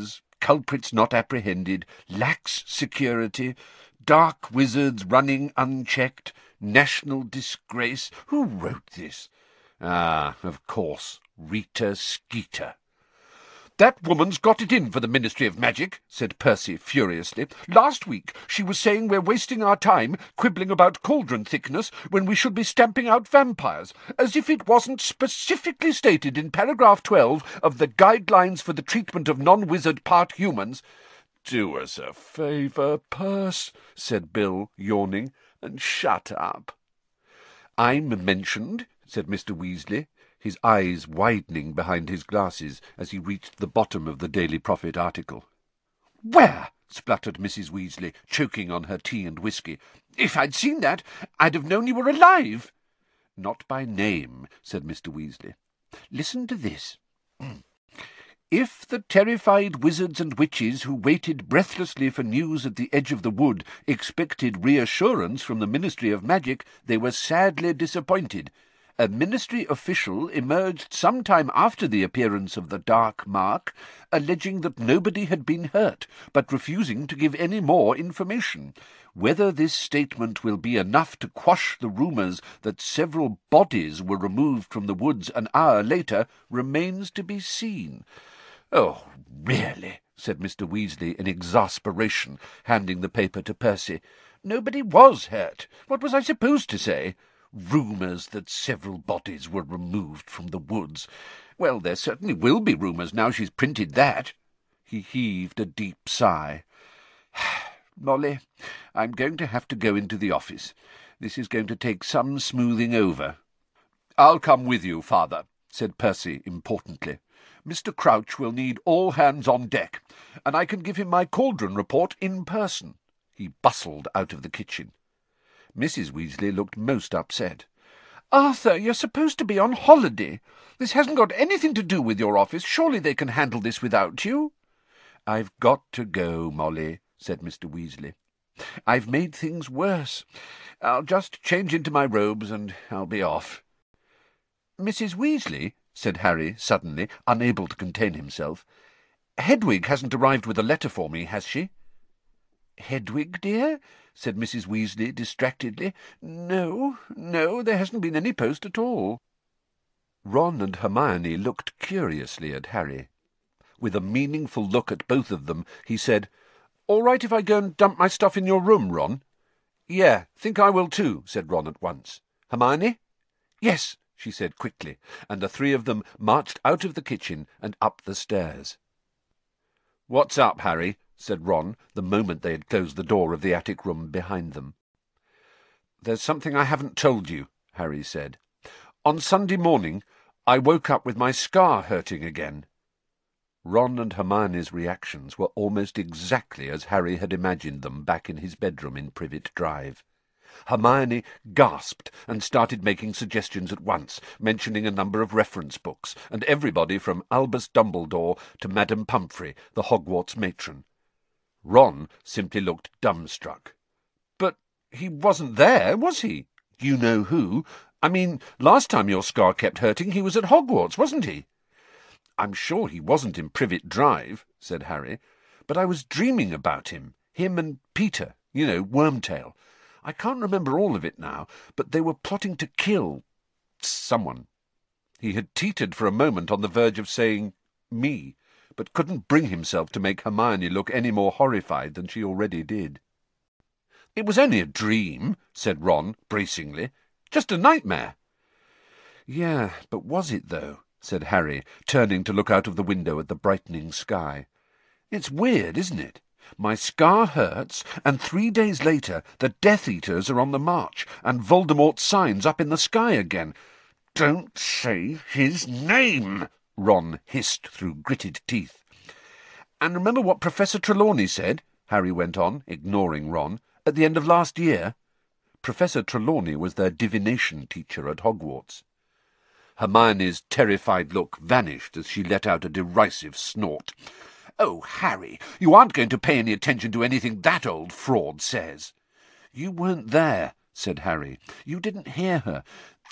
[SPEAKER 2] culprits not apprehended, lax security, dark wizards running unchecked, national disgrace. Who wrote this? Ah, of course, Rita Skeeter. "That woman's got it in for the Ministry of Magic," said Percy furiously. "Last week she was saying we're wasting our time quibbling about cauldron thickness when we should be stamping out vampires, as if it wasn't specifically stated in paragraph 12 of the Guidelines for the Treatment of Non-Wizard Part Humans." "Do us a favour, Perce," said Bill, yawning, "and shut up." "I'm mentioned," said Mr. Weasley, his eyes widening behind his glasses as he reached the bottom of the Daily Prophet article. "Where?" spluttered Mrs. Weasley, choking on her tea and whisky. "If I'd seen that, I'd have known you were alive." "Not by name," said Mr. Weasley. "Listen to this. If the terrified wizards and witches who waited breathlessly for news at the edge of the wood expected reassurance from the Ministry of Magic, they were sadly disappointed. A ministry official emerged some time after the appearance of the Dark Mark, alleging that nobody had been hurt, but refusing to give any more information. Whether this statement will be enough to quash the rumours that several bodies were removed from the woods an hour later remains to be seen." "Oh, really?" said Mr. Weasley in exasperation, handing the paper to Percy. "Nobody was hurt. What was I supposed to say? Rumours that several bodies were removed from the woods. Well, there certainly will be rumours now she's printed that." He heaved a deep sigh. "Molly, I'm going to have to go into the office. This is going to take some smoothing over." "I'll come with you, Father," said Percy importantly. "Mr. Crouch will need all hands on deck, and I can give him my cauldron report in person." He bustled out of the kitchen. Mrs. Weasley looked most upset. "Arthur, you're supposed to be on holiday. This hasn't got anything to do with your office. Surely they can handle this without you." "I've got to go, Molly," said Mr. Weasley. "I've made things worse. I'll just change into my robes and I'll be off." "Mrs. Weasley," said Harry suddenly, unable to contain himself, "Hedwig hasn't arrived with a letter for me, has she?" "Hedwig, dear?" said Mrs. Weasley distractedly. No, there hasn't been any post at all." Ron and Hermione looked curiously at Harry. With a meaningful look at both of them, he said, "All right if I go and dump my stuff in your room, Ron?" "Yeah, think I will too," said Ron at once. "Hermione?" "Yes," she said quickly, and the three of them marched out of the kitchen and up the stairs. "What's up, Harry?" said Ron, the moment they had closed the door of the attic room behind them. "There's something I haven't told you," Harry said. "On Sunday morning I woke up with my scar hurting again." Ron and Hermione's reactions were almost exactly as Harry had imagined them back in his bedroom in Privet Drive. Hermione gasped and started making suggestions at once, mentioning a number of reference books, and everybody from Albus Dumbledore to Madame Pumphrey, the Hogwarts matron. Ron simply looked dumbstruck. "But he wasn't there, was he? You know who. I mean, last time your scar kept hurting he was at Hogwarts, wasn't he?" "I'm sure he wasn't in Privet Drive," said Harry, "but I was dreaming about him and Peter, Wormtail. I can't remember all of it now, but they were plotting to kill someone." He had teetered for a moment on the verge of saying me, but couldn't bring himself to make Hermione look any more horrified than she already did. "It was only a dream," said Ron bracingly. "Just a nightmare." "Yeah, but was it, though?" said Harry, turning to look out of the window at the brightening sky. "It's weird, isn't it? My scar hurts, and 3 days later the Death Eaters are on the march, and Voldemort's signs up in the sky again." "Don't say his name!" Ron hissed through gritted teeth. "And remember what Professor Trelawney said," Harry went on, ignoring Ron, "at the end of last year?" Professor Trelawney was their divination teacher at Hogwarts. Hermione's terrified look vanished as she let out a derisive snort. "Oh, Harry, you aren't going to pay any attention to anything that old fraud says." "You weren't there," said Harry. "You didn't hear her.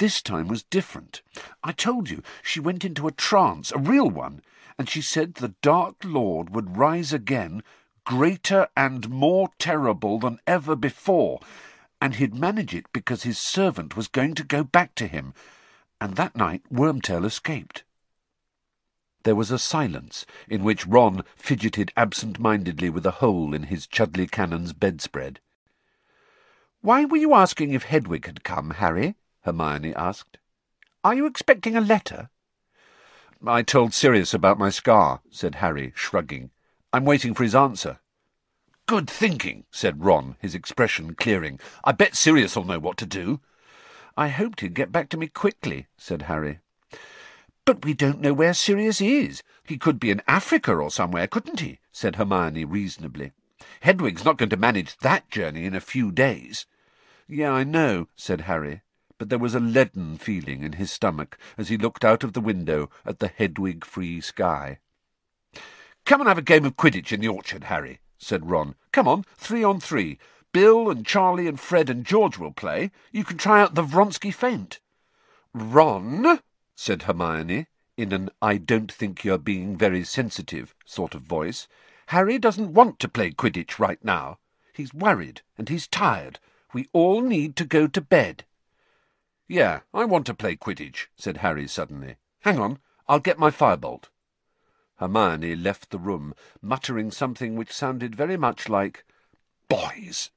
[SPEAKER 2] this time was different. I told you, she went into a trance, a real one, and she said the Dark Lord would rise again, greater and more terrible than ever before, and he'd manage it because his servant was going to go back to him, and that night Wormtail escaped. There was a silence, in which Ron fidgeted absent-mindedly with a hole in his Chudley Cannon's bedspread. "Why were you asking if Hedwig had come, Harry?" Hermione asked. "Are you expecting a letter?" "I told Sirius about my scar," said Harry, shrugging. "I'm waiting for his answer." "Good thinking," said Ron, his expression clearing. "I bet Sirius'll know what to do." "I hoped he'd get back to me quickly," said Harry. "But we don't know where Sirius is. He could be in Africa or somewhere, couldn't he?" said Hermione reasonably. "Hedwig's not going to manage that journey in a few days." "Yeah, I know," said Harry, but there was a leaden feeling in his stomach as he looked out of the window at the Hedwig-free sky. "Come and have a game of Quidditch in the orchard, Harry," said Ron. "Come on, 3 on 3. Bill and Charlie and Fred and George will play. You can try out the Vronsky feint." "Ron," said Hermione, in an I-don't-think-you're-being-very-sensitive sort of voice, "Harry doesn't want to play Quidditch right now. He's worried and he's tired. We all need to go to bed." "Yeah, I want to play Quidditch," said Harry suddenly. "Hang on, I'll get my firebolt." Hermione left the room, muttering something which sounded very much like "boys."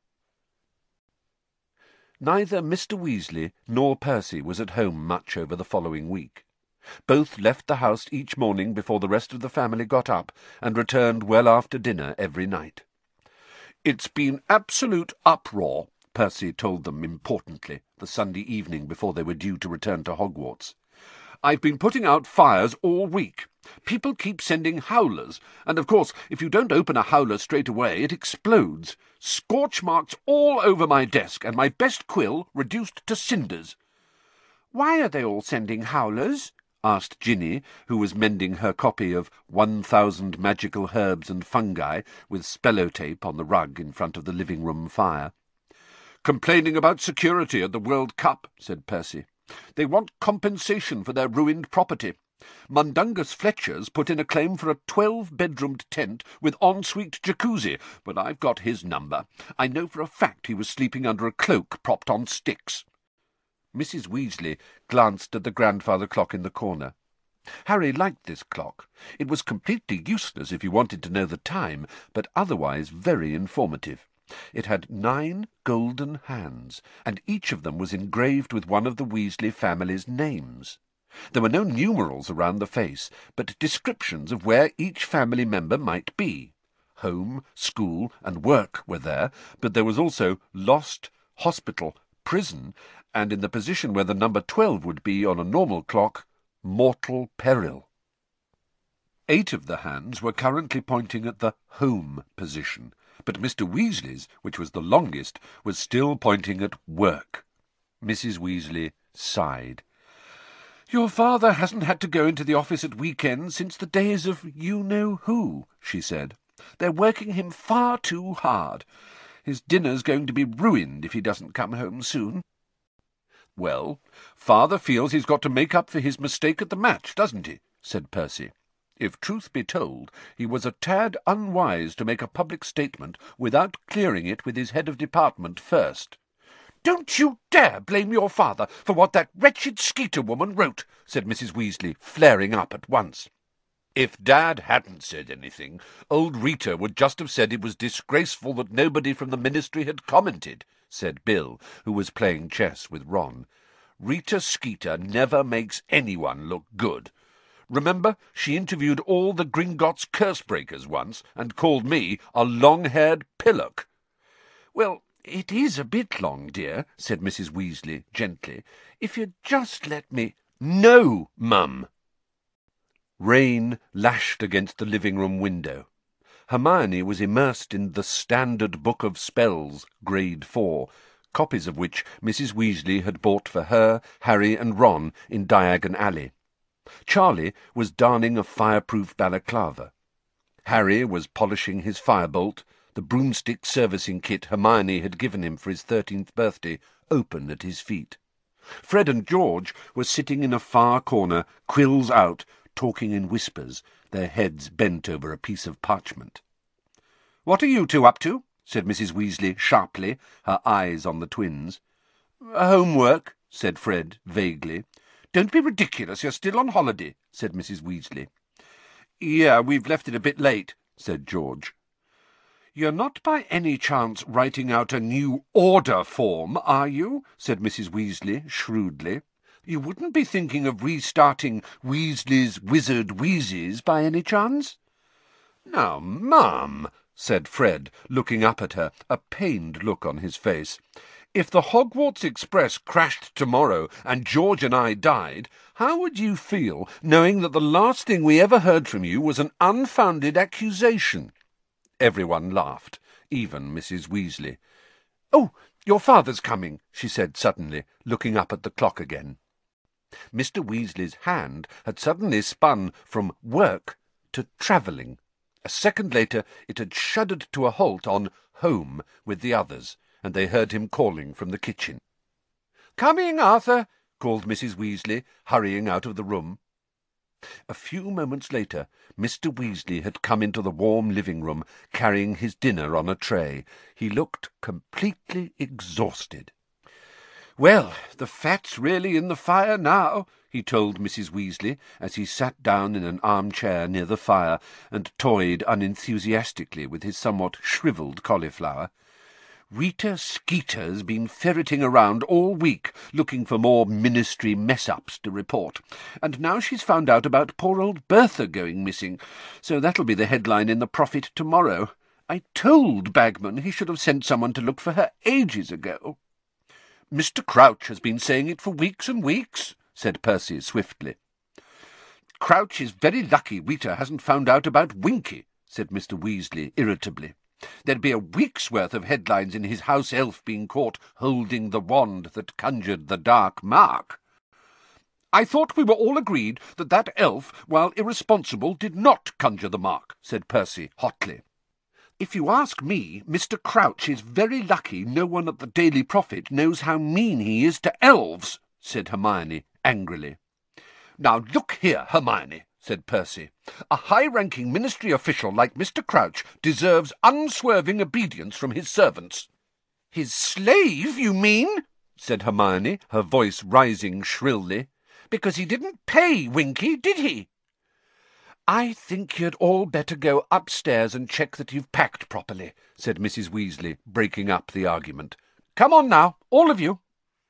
[SPEAKER 2] Neither Mr. Weasley nor Percy was at home much over the following week. Both left the house each morning before the rest of the family got up, and returned well after dinner every night. "It's been absolute uproar," Percy told them importantly, the Sunday evening before they were due to return to Hogwarts. "I've been putting out fires all week. People keep sending howlers, and of course if you don't open a howler straight away it explodes. Scorch marks all over my desk, and my best quill reduced to cinders." "Why are they all sending howlers?" asked Ginny, who was mending her copy of 1000 Magical Herbs and Fungi with spellotape on the rug in front of the living-room fire. "Complaining about security at the World Cup," said Percy. "They want compensation for their ruined property. Mundungus Fletcher's put in a claim for a 12-bedroomed tent with ensuite jacuzzi, but I've got his number. I know for a fact he was sleeping under a cloak propped on sticks." Mrs. Weasley glanced at the grandfather clock in the corner. Harry liked this clock. It was completely useless if you wanted to know the time, but otherwise very informative. It had 9 golden hands, and each of them was engraved with one of the Weasley family's names. There were no numerals around the face, but descriptions of where each family member might be. Home, school, and work were there, but there was also lost, hospital, prison, and in the position where the number 12 would be on a normal clock, mortal peril. 8 of the hands were currently pointing at the home position, but Mr. Weasley's, which was the longest, was still pointing at work. Mrs. Weasley sighed. "Your father hasn't had to go into the office at weekends since the days of you-know-who," she said. "They're working him far too hard. His dinner's going to be ruined if he doesn't come home soon." "Well, father feels he's got to make up for his mistake at the match, doesn't he?" said Percy. If truth be told, he was a tad unwise to make a public statement without clearing it with his head of department first. "Don't you dare blame your father for what that wretched Skeeter woman wrote," said Mrs. Weasley, flaring up at once. "If Dad hadn't said anything, old Rita would just have said it was disgraceful that nobody from the ministry had commented," said Bill, who was playing chess with Ron. "Rita Skeeter never makes anyone look good. Remember, she interviewed all the Gringotts curse-breakers once, and called me a long-haired pillock." "Well, it is a bit long, dear," said Mrs. Weasley gently. "If you'd just let me—" "No, Mum." Rain lashed against the living-room window. Hermione was immersed in the Standard Book of Spells, Grade 4, copies of which Mrs. Weasley had bought for her, Harry, and Ron in Diagon Alley. Charlie was darning a fireproof balaclava. Harry was polishing his firebolt, the broomstick servicing kit Hermione had given him for his 13th birthday, open at his feet. Fred and George were sitting in a far corner, quills out, talking in whispers, their heads bent over a piece of parchment. "What are you two up to?" said Mrs. Weasley sharply, her eyes on the twins. "Homework," said Fred vaguely. "Don't be ridiculous, you're still on holiday," said Mrs. Weasley. "Yeah, we've left it a bit late," said George. "You're not by any chance writing out a new order form, are you?" said Mrs. Weasley shrewdly. "You wouldn't be thinking of restarting Weasley's Wizard Wheezes by any chance?" "Now, Mum," said Fred, looking up at her, a pained look on his face, "if the Hogwarts Express crashed tomorrow and George and I died, how would you feel knowing that the last thing we ever heard from you was an unfounded accusation?" Everyone laughed, even Mrs. Weasley. "Oh, your father's coming," she said suddenly, looking up at the clock again. Mr. Weasley's hand had suddenly spun from work to travelling. A second later it had shuddered to a halt on home with the others, and they heard him calling from the kitchen. "Coming, Arthur," called Mrs. Weasley, hurrying out of the room. A few moments later, Mr. Weasley had come into the warm living-room, carrying his dinner on a tray. He looked completely exhausted. "Well, the fat's really in the fire now," he told Mrs. Weasley, as he sat down in an armchair near the fire and toyed unenthusiastically with his somewhat shrivelled cauliflower. "Rita Skeeter's been ferreting around all week, looking for more ministry mess-ups to report, and now she's found out about poor old Bertha going missing, so that'll be the headline in the Prophet tomorrow. I told Bagman he should have sent someone to look for her ages ago." "Mr. Crouch has been saying it for weeks and weeks," said Percy swiftly. "Crouch is very lucky Rita hasn't found out about Winky," said Mr. Weasley irritably. "There'd be a week's worth of headlines in his house elf being caught holding the wand that conjured the dark mark." "I thought we were all agreed that that elf, while irresponsible, did not conjure the mark," said Percy hotly. "If you ask me, Mr. Crouch is very lucky no one at the Daily Prophet knows how mean he is to elves," said Hermione angrily. "Now look here, Hermione," said Percy. "A high-ranking ministry official like Mr. Crouch deserves unswerving obedience from his servants." "His slave, you mean?" said Hermione, her voice rising shrilly. "Because he didn't pay Winky, did he?" "I think you'd all better go upstairs and check that you've packed properly," said Mrs. Weasley, breaking up the argument. "Come on now, all of you."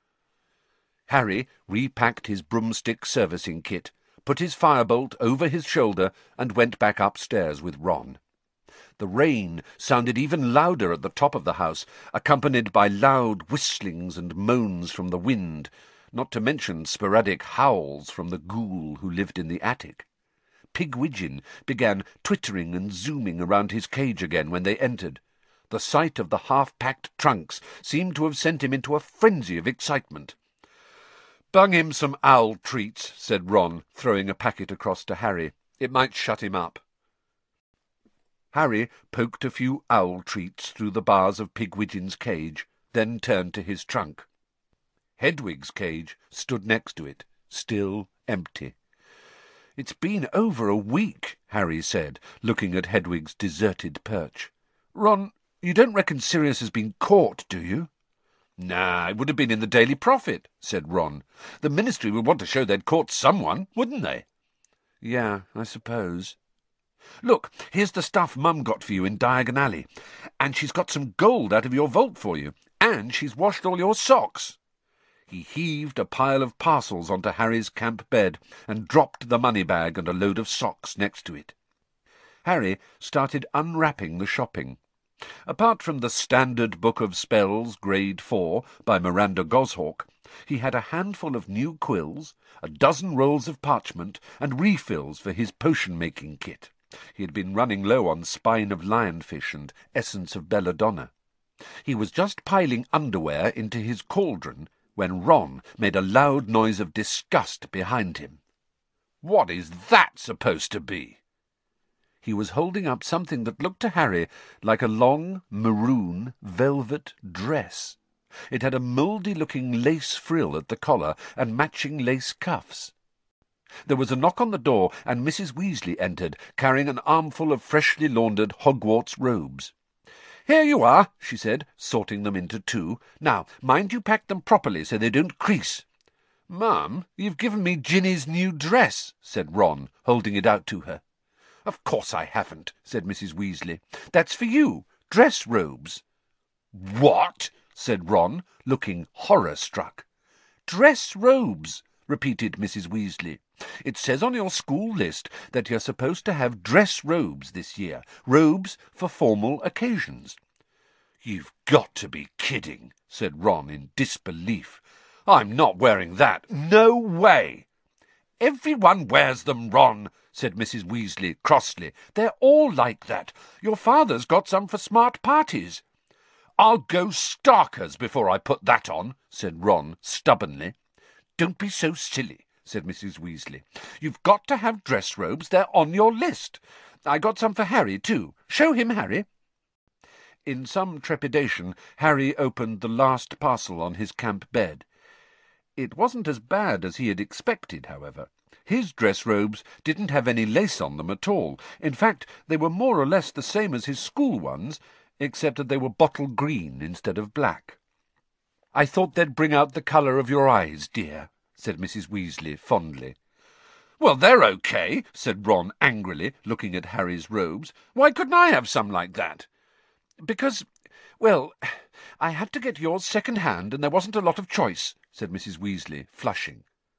[SPEAKER 2] Harry repacked his broomstick servicing kit, put his firebolt over his shoulder, and went back upstairs with Ron. The rain sounded even louder at the top of the house, accompanied by loud whistlings and moans from the wind, not to mention sporadic howls from the ghoul who lived in the attic. Pigwidgeon began twittering and zooming around his cage again when they entered. The sight of the half-packed trunks seemed to have sent him into a frenzy of excitement. "Bung him some owl treats," said Ron, throwing a packet across to Harry. "It might shut him up." Harry poked a few owl treats through the bars of Pigwidgeon's cage, then turned to his trunk. Hedwig's cage stood next to it, still empty. "It's been over a week," Harry said, looking at Hedwig's deserted perch. "Ron, you don't reckon Sirius has been caught, do you?" "Nah, it would have been in the Daily Prophet," said Ron. "The Ministry would want to show they'd caught someone, wouldn't they?" "Yeah, I suppose." "Look, here's the stuff Mum got for you in Diagon Alley, and she's got some gold out of your vault for you, and she's washed all your socks." He heaved a pile of parcels onto Harry's camp bed and dropped the money bag and a load of socks next to it. Harry started unwrapping the shopping. Apart from the Standard Book of Spells, Grade 4, by Miranda Goshawk, he had a handful of new quills, a dozen rolls of parchment, and refills for his potion-making kit. He had been running low on spine of lionfish and essence of belladonna. He was just piling underwear into his cauldron when Ron made a loud noise of disgust behind him. "What is that supposed to be?" He was holding up something that looked to Harry like a long maroon velvet dress. It had a mouldy-looking lace frill at the collar and matching lace cuffs. There was a knock on the door, and Mrs. Weasley entered, carrying an armful of freshly laundered Hogwarts robes. "Here you are," she said, sorting them into two. "Now, mind you pack them properly so they don't crease." "Mum, you've given me Ginny's new dress," said Ron, holding it out to her. "Of course I haven't," said Mrs. Weasley. "That's for you. Dress robes." "What?" said Ron, looking horror-struck. "Dress robes," repeated Mrs. Weasley. "It says on your school list that you're supposed to have dress robes this year, robes for formal occasions." "You've got to be kidding," said Ron in disbelief. "I'm not wearing that. No way." "Everyone wears them, Ron," said Mrs. Weasley crossly. "They're all like that. Your father's got some for smart parties." "I'll go starkers before I put that on," said Ron stubbornly. "Don't be so silly," said Mrs. Weasley. "You've got to have dress robes. They're on your list. I got some for Harry, too. Show him, Harry." In some trepidation, Harry opened the last parcel on his camp bed. It wasn't as bad as he had expected, however. His dress robes didn't have any lace on them at all. In fact, they were more or less the same as his school ones, except that they were bottle green instead of black. "I thought they'd bring out the colour of your eyes, dear," said Mrs. Weasley fondly. "Well, they're okay," said Ron angrily, looking at Harry's robes. "Why couldn't I have some like that?" "Because, well, I had to get yours second-hand, and there wasn't a lot of choice," said Mrs. Weasley, flushing.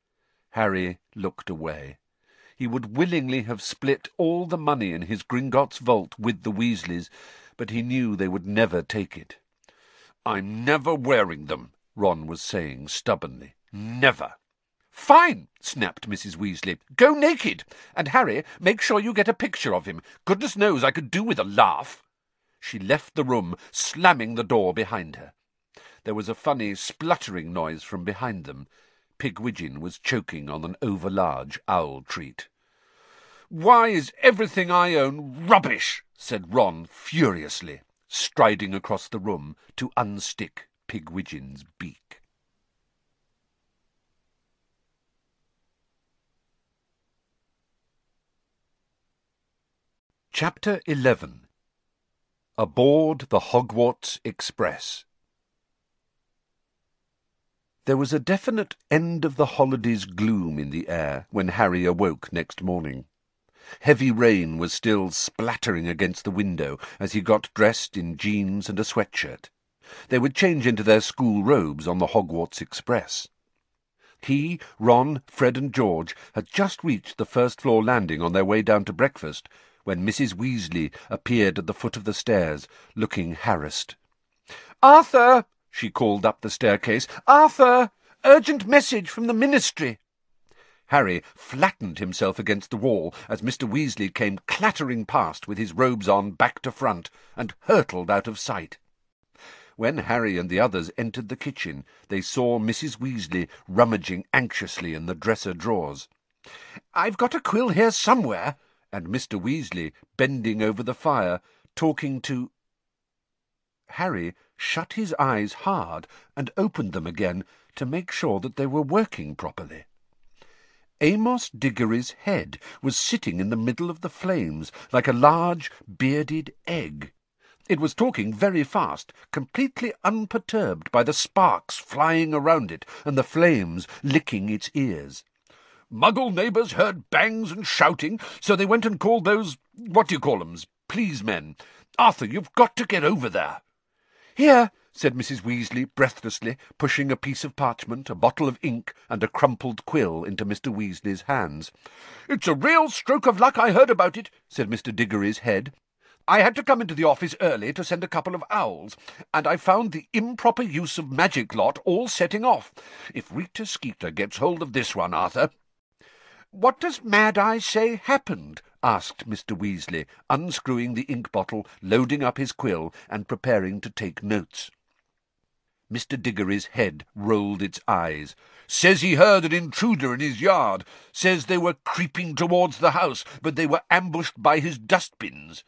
[SPEAKER 2] Harry looked away. He would willingly have split all the money in his Gringotts vault with the Weasleys, but he knew they would never take it. "I'm never wearing them," Ron was saying stubbornly. "Never." "Fine," snapped Mrs. Weasley. "Go naked. And, Harry, make sure you get a picture of him. Goodness knows I could do with a laugh." She left the room, slamming the door behind her. There was a funny spluttering noise from behind them. Pigwidgeon was choking on an overlarge owl treat. "Why is everything I own rubbish?" said Ron furiously, striding across the room to unstick Pigwidgeon's beak. Chapter 11. Aboard the Hogwarts Express. There was a definite end-of-the-holidays gloom in the air when Harry awoke next morning. Heavy rain was still splattering against the window as he got dressed in jeans and a sweatshirt. They would change into their school robes on the Hogwarts Express. He, Ron, Fred and George had just reached the first-floor landing on their way down to breakfast when Mrs. Weasley appeared at the foot of the stairs, looking harassed. "Arthur!" she called up the staircase. "Arthur! Urgent message from the Ministry!" Harry flattened himself against the wall as Mr. Weasley came clattering past with his robes on back to front and hurtled out of sight. When Harry and the others entered the kitchen, they saw Mrs. Weasley rummaging anxiously in the dresser drawers. "I've got a quill here somewhere," and Mr. Weasley bending over the fire, talking to... Harry shut his eyes hard and opened them again to make sure that they were working properly. Amos Diggory's head was sitting in the middle of the flames like a large, bearded egg. It was talking very fast, completely unperturbed by the sparks flying around it and the flames licking its ears. "Muggle neighbours heard bangs and shouting, so they went and called those, what-do-you-call-ems, please men. Arthur, you've got to get over there." "Here," said Mrs. Weasley breathlessly, pushing a piece of parchment, a bottle of ink, and a crumpled quill into Mr. Weasley's hands. "It's a real stroke of luck I heard about it," said Mr. Diggory's head. "I had to come into the office early to send a couple of owls, and I found the improper use of magic lot all setting off. If Rita Skeeter gets hold of this one, Arthur—" "What does Mad Eye say happened?" asked Mr. Weasley, unscrewing the ink bottle, loading up his quill, and preparing to take notes. Mr. Diggory's head rolled its eyes. "Says he heard an intruder in his yard. Says they were creeping towards the house, but they were ambushed by his dustbins."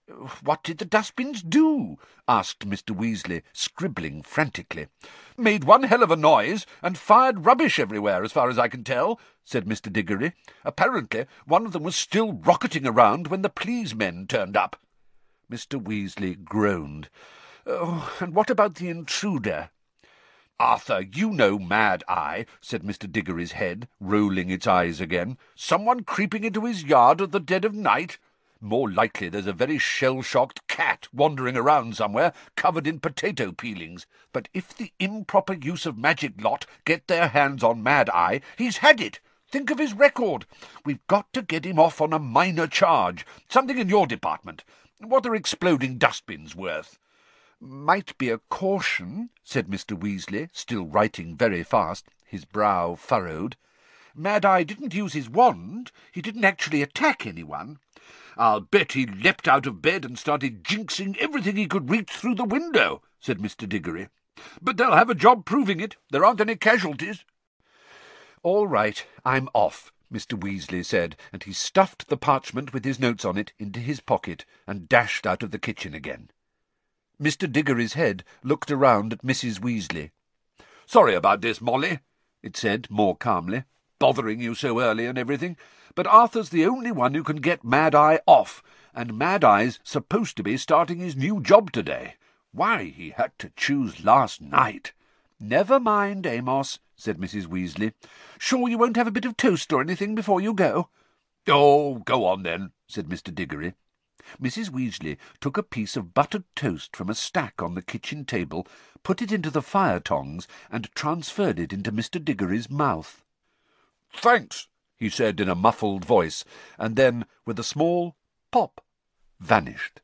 [SPEAKER 1] "What did the dustbins do?" asked Mr. Weasley, scribbling frantically. "Made one hell of a noise, and fired rubbish everywhere, as far as I can tell," said Mr. Diggory. "Apparently one of them was still rocketing around when the Please men turned up." Mr. Weasley groaned. "Oh, and what about the intruder?" "Arthur, you know Mad-Eye," said Mr. Diggory's head, rolling its eyes again. "Someone creeping into his yard at the dead of night? More likely there's a very shell-shocked cat wandering around somewhere, covered in potato peelings. But if the improper use of magic lot get their hands on Mad-Eye, he's had it. Think of his record. We've got to get him off on a minor charge, something in your department. What are exploding dustbins worth?" "Might be a caution," said Mr. Weasley, still writing very fast, his brow furrowed. "Mad-Eye didn't use his wand. He didn't actually attack anyone." "I'll bet he leapt out of bed and started jinxing everything he could reach through the window," said Mr. Diggory. "But they'll have a job proving it. There aren't any casualties." "All right, I'm off," Mr. Weasley said, and he stuffed the parchment with his notes on it into his pocket and dashed out of the kitchen again. Mr. Diggory's head looked around at Mrs. Weasley. "Sorry about this, Molly," it said more calmly, "bothering you so early and everything, but Arthur's the only one who can get Mad-Eye off, and Mad-Eye's supposed to be starting his new job today. Why he had to choose last night—" "Never mind, Amos," said Mrs. Weasley. "Sure you won't have a bit of toast or anything before you go?" "Oh, go on then," said Mr. Diggory. Mrs. Weasley took a piece of buttered toast from a stack on the kitchen table, put it into the fire-tongs, and transferred it into Mr. Diggory's mouth. "Thanks," he said in a muffled voice, and then, with a small pop, vanished.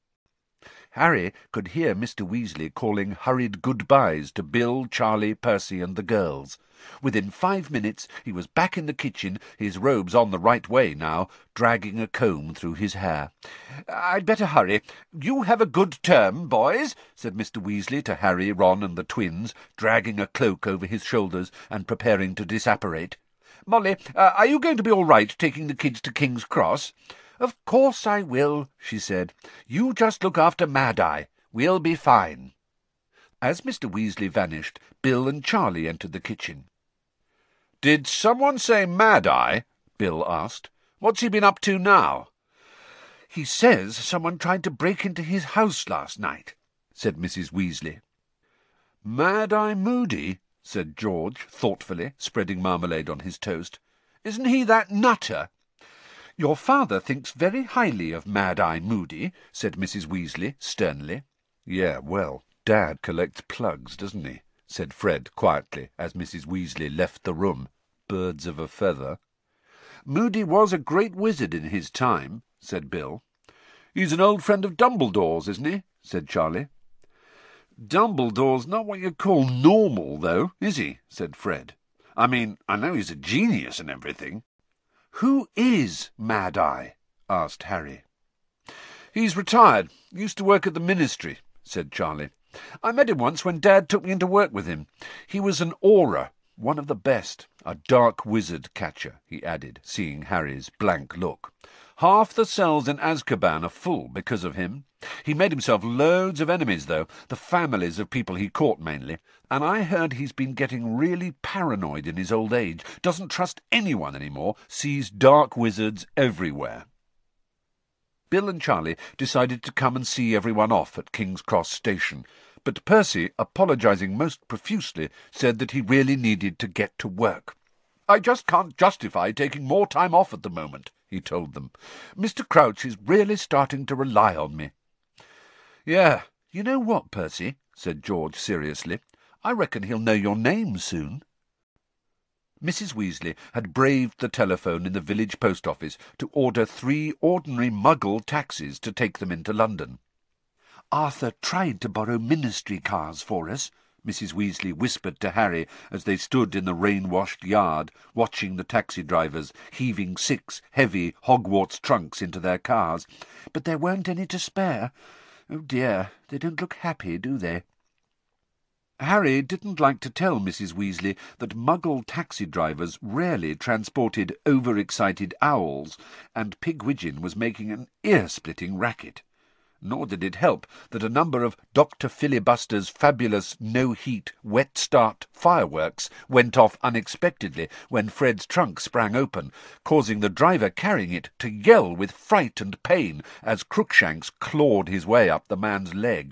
[SPEAKER 1] Harry could hear Mr. Weasley calling hurried goodbyes to Bill, Charlie, Percy, and the girls. Within 5 minutes he was back in the kitchen, his robes on the right way now, dragging a comb through his hair. "I'd better hurry. You have a good term, boys," said Mr. Weasley to Harry, Ron, and the twins, dragging a cloak over his shoulders and preparing to disapparate. "Molly, are you going to be all right taking the kids to King's Cross?" "Of course I will," she said. "You just look after Mad-Eye. We'll be fine." As Mr. Weasley vanished, Bill and Charlie entered the kitchen. "Did someone say Mad-Eye?" Bill asked. "What's he been up to now?" "He says someone tried to break into his house last night," said Mrs. Weasley. "Mad-Eye Moody?" said George, thoughtfully, spreading marmalade on his toast. "Isn't he that nutter?" "Your father thinks very highly of Mad-Eye Moody," said Mrs. Weasley, sternly. "Yeah, well, Dad collects plugs, doesn't he?" said Fred quietly, as Mrs. Weasley left the room. "Birds of a feather." "Moody was a great wizard in his time," said Bill. "He's an old friend of Dumbledore's, isn't he?" said Charlie. "Dumbledore's not what you call normal, though, is he?" said Fred. "I mean, I know he's a genius and everything." "Who is Mad-Eye?" asked Harry. "He's retired. Used to work at the ministry," said Charlie. "I met him once when Dad took me into work with him. He was an aura, one of the best. A dark wizard catcher," he added, seeing Harry's blank look. "Half the cells in Azkaban are full because of him. He made himself loads of enemies, though, the families of people he caught mainly, and I heard he's been getting really paranoid in his old age, doesn't trust anyone anymore, sees dark wizards everywhere." Bill and Charlie decided to come and see everyone off at King's Cross Station, but Percy, apologizing most profusely, said that he really needed to get to work. "I just can't justify taking more time off at the moment," he told them. "Mr. Crouch is really starting to rely on me." "Yeah, you know what, Percy," said George seriously, "I reckon he'll know your name soon." Mrs. Weasley had braved the telephone in the village post office to order 3 ordinary Muggle taxis to take them into London. "Arthur tried to borrow ministry cars for us," Mrs. Weasley whispered to Harry as they stood in the rain-washed yard, watching the taxi drivers heaving 6 heavy Hogwarts trunks into their cars. "But there weren't any to spare. Oh dear, they don't look happy, do they?" Harry didn't like to tell Mrs. Weasley that Muggle taxi drivers rarely transported overexcited owls, and Pigwidgeon was making an ear-splitting racket. nor did it help that a number of Dr. Filibuster's fabulous no-heat wet start fireworks went off unexpectedly when Fred's trunk sprang open, causing the driver carrying it to yell with fright and pain as Crookshanks clawed his way up the man's leg.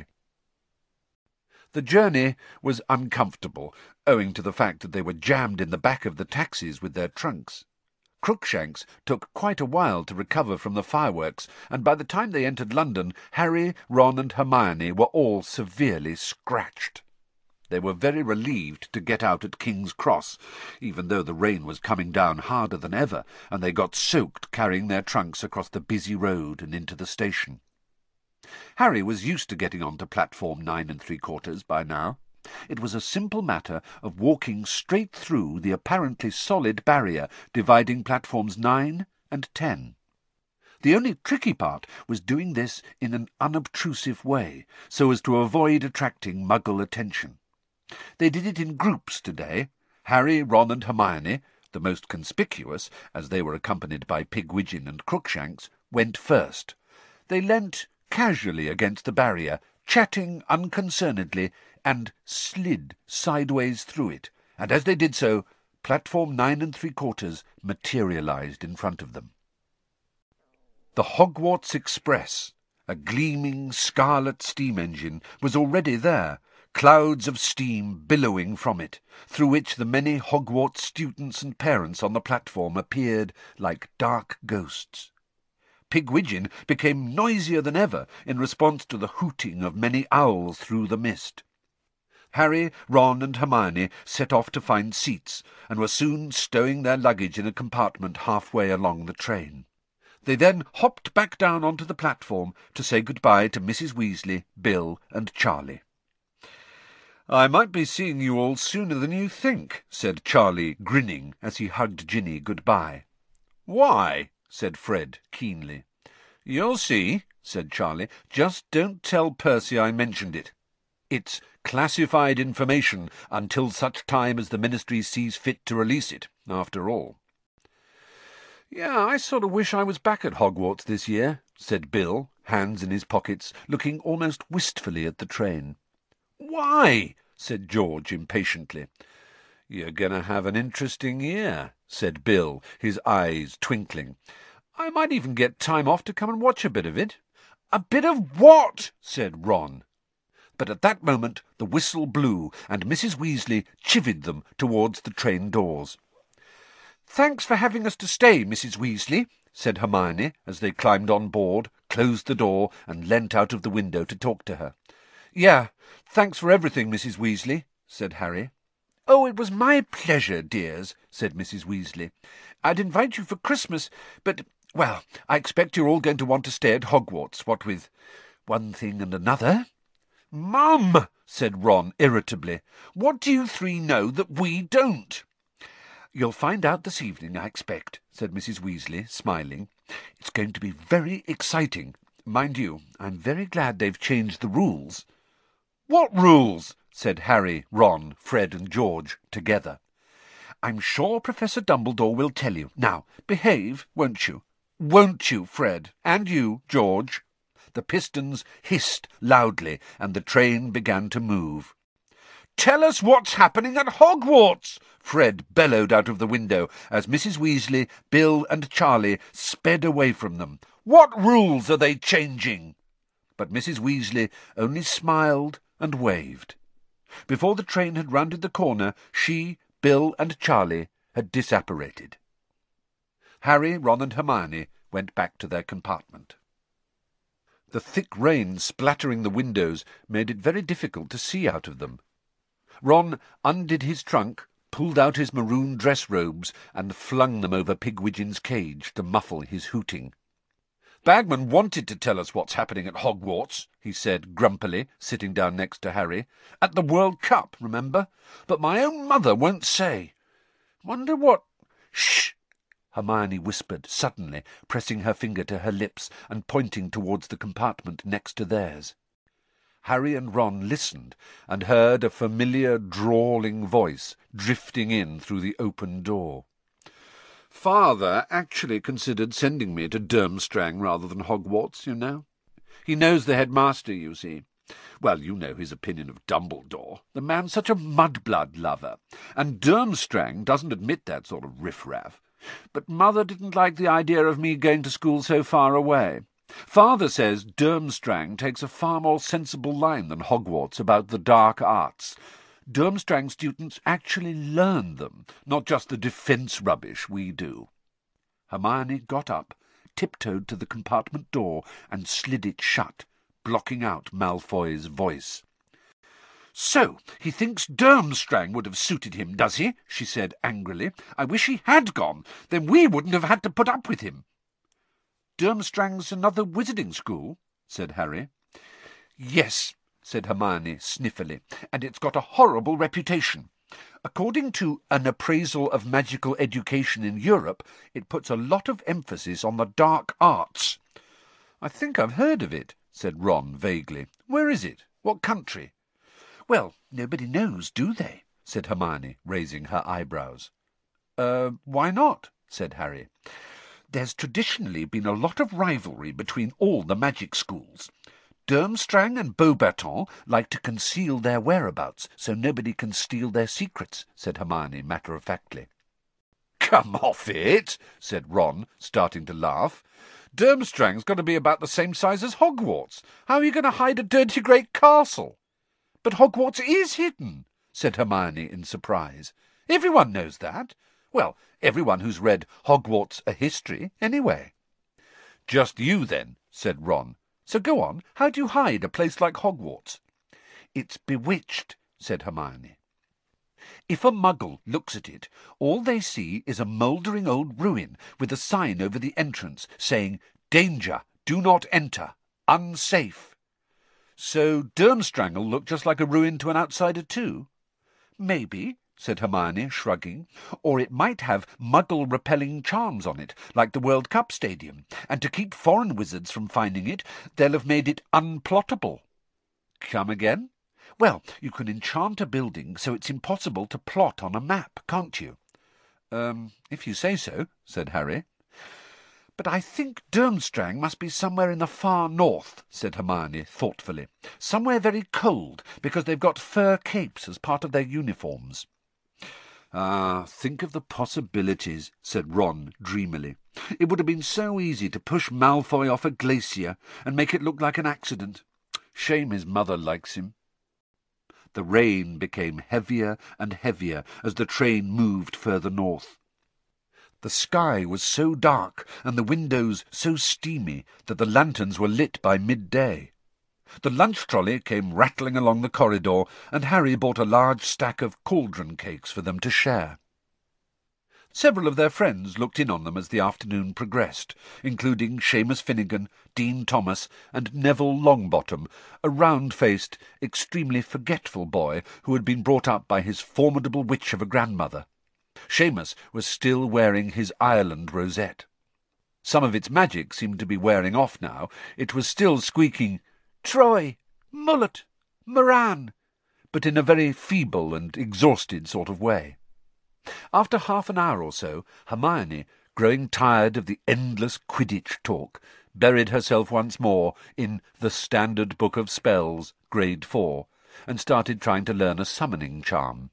[SPEAKER 1] The journey was uncomfortable, owing to the fact that they were jammed in the back of the taxis with their trunks. Crookshanks took quite a while to recover from the fireworks, and by the time they entered London, Harry, Ron and Hermione were all severely scratched. They were very relieved to get out at King's Cross, even though the rain was coming down harder than ever, and they got soaked carrying their trunks across the busy road and into the station. Harry was used to getting on to platform 9 3/4 by now. It was a simple matter of walking straight through the apparently solid barrier dividing platforms 9 and 10. The only tricky part was doing this in an unobtrusive way, so as to avoid attracting Muggle attention. They did it in groups today. Harry, Ron and Hermione, the most conspicuous, as they were accompanied by Pigwidgeon and Crookshanks, went first. They leant casually against the barrier, chatting unconcernedly, and slid sideways through it, and as they did so, platform 9 3/4 materialized in front of them. The Hogwarts Express, a gleaming scarlet steam engine, was already there, clouds of steam billowing from it, through which the many Hogwarts students and parents on the platform appeared like dark ghosts. Pigwidgeon became noisier than ever in response to the hooting of many owls through the mist. Harry, Ron and Hermione set off to find seats, and were soon stowing their luggage in a compartment halfway along the train. They then hopped back down onto the platform to say good-bye to Mrs. Weasley, Bill and Charlie. "I might be seeing you all sooner than you think," said Charlie, grinning, as he hugged Ginny good-bye. "Why?" said Fred keenly. "You'll see," said Charlie. "Just don't tell Percy I mentioned it. It's classified information until such time as the Ministry sees fit to release it, after all." "Yeah, I sort of wish I was back at Hogwarts this year," said Bill, hands in his pockets, looking almost wistfully at the train. "Why?" said George impatiently. "You're going to have an interesting year," said Bill, his eyes twinkling. "I might even get time off to come and watch a bit of it." "A bit of what?" said Ron. But at that moment the whistle blew, and Mrs. Weasley chivied them towards the train doors. "Thanks for having us to stay, Mrs. Weasley," said Hermione, as they climbed on board, closed the door, and leant out of the window to talk to her. "Yeah, thanks for everything, Mrs. Weasley," said Harry. "Oh, it was my pleasure, dears," said Mrs. Weasley. "I'd invite you for Christmas, but, well, I expect you're all going to want to stay at Hogwarts, what with one thing and another." "Mum," said Ron irritably, "what do you three know that we don't?" "You'll find out this evening, I expect," said Mrs. Weasley, smiling. "It's going to be very exciting. Mind you, I'm very glad they've changed the rules." "What rules?" said Harry, Ron, Fred and George together. "I'm sure Professor Dumbledore will tell you. Now, behave, won't you? Won't you, Fred? And you, George?" The pistons hissed loudly, and the train began to move. "Tell us what's happening at Hogwarts!" Fred bellowed out of the window, as Mrs. Weasley, Bill and Charlie sped away from them. "What rules are they changing?" But Mrs. Weasley only smiled and waved. Before the train had rounded the corner, she, Bill and Charlie had disapparated. Harry, Ron and Hermione went back to their compartment. The thick rain splattering the windows made it very difficult to see out of them. Ron undid his trunk, pulled out his maroon dress robes, and flung them over Pigwidgeon's cage to muffle his hooting. "Bagman wanted to tell us what's happening at Hogwarts," he said grumpily, sitting down next to Harry. "At the World Cup, remember? But my own mother won't say. Wonder what—" "Shh!" Hermione whispered suddenly, pressing her finger to her lips and pointing towards the compartment next to theirs. Harry and Ron listened, and heard a familiar drawling voice drifting in through the open door. "Father actually considered sending me to Durmstrang rather than Hogwarts, you know.
[SPEAKER 2] He knows the headmaster, you see. Well, you know his opinion of Dumbledore. The man's such a mudblood lover, and Durmstrang doesn't admit that sort of riff-raff. But Mother didn't like the idea of me going to school so far away. Father says Durmstrang takes a far more sensible line than Hogwarts about the dark arts. Durmstrang students actually learn them, not just the defence rubbish we do. Hermione got up, tiptoed to the compartment door, and slid it shut, blocking out Malfoy's voice. "So, he thinks Durmstrang would have suited him, does he?" she said angrily. "I wish he had gone. Then we wouldn't have had to put up with him." "Durmstrang's another wizarding school," said Harry. "Yes," said Hermione sniffily, "and it's got a horrible reputation. According to an appraisal of magical education in Europe, it puts a lot of emphasis on the dark arts." "I think I've heard of it," said Ron vaguely. "Where is it? What country?" "Well, nobody knows, do they?" said Hermione, raising her eyebrows. Why not?" said Harry. "There's traditionally been a lot of rivalry between all the magic schools. Durmstrang and Beauxbaton like to conceal their whereabouts so nobody can steal their secrets," said Hermione matter-of-factly. "Come off it," said Ron, starting to laugh. "Durmstrang's got to be about the same size as Hogwarts. How are you going to hide a dirty great castle?" "But Hogwarts is hidden," said Hermione in surprise. "Everyone knows that. Well, everyone who's read Hogwarts: A History, anyway." "Just you, then," said Ron. "So go on, how do you hide a place like Hogwarts?" "It's bewitched," said Hermione. "If a muggle looks at it, all they see is a mouldering old ruin with a sign over the entrance saying, 'Danger, do not enter, unsafe.' So Durmstrang'll look just like a ruin to an outsider too?" "Maybe," said Hermione, shrugging. "Or it might have muggle-repelling charms on it, like the World Cup Stadium, and to keep foreign wizards from finding it, they'll have made it unplottable." "Come again?" "Well, you can enchant a building so it's impossible to plot on a map, can't you?" If you say so," said Harry. "But I think Durmstrang must be somewhere in the far north," said Hermione thoughtfully. "Somewhere very cold, because they've got fur capes as part of their uniforms." "Ah, think of the possibilities," said Ron dreamily. "It would have been so easy to push Malfoy off a glacier and make it look like an accident. Shame his mother likes him." The rain became heavier and heavier as the train moved further north. The sky was so dark and the windows so steamy that the lanterns were lit by midday. The lunch trolley came rattling along the corridor, and Harry bought a large stack of cauldron cakes for them to share. Several of their friends looked in on them as the afternoon progressed, including Seamus Finnegan, Dean Thomas, and Neville Longbottom, a round-faced, extremely forgetful boy who had been brought up by his formidable witch of a grandmother. Seamus was still wearing his Ireland rosette. Some of its magic seemed to be wearing off now. It was still squeaking, "Troy! Mullet! Moran!" but in a very feeble and exhausted sort of way. After half an hour or so, Hermione, growing tired of the endless Quidditch talk, buried herself once more in the Standard Book of Spells, Grade 4, and started trying to learn a summoning charm.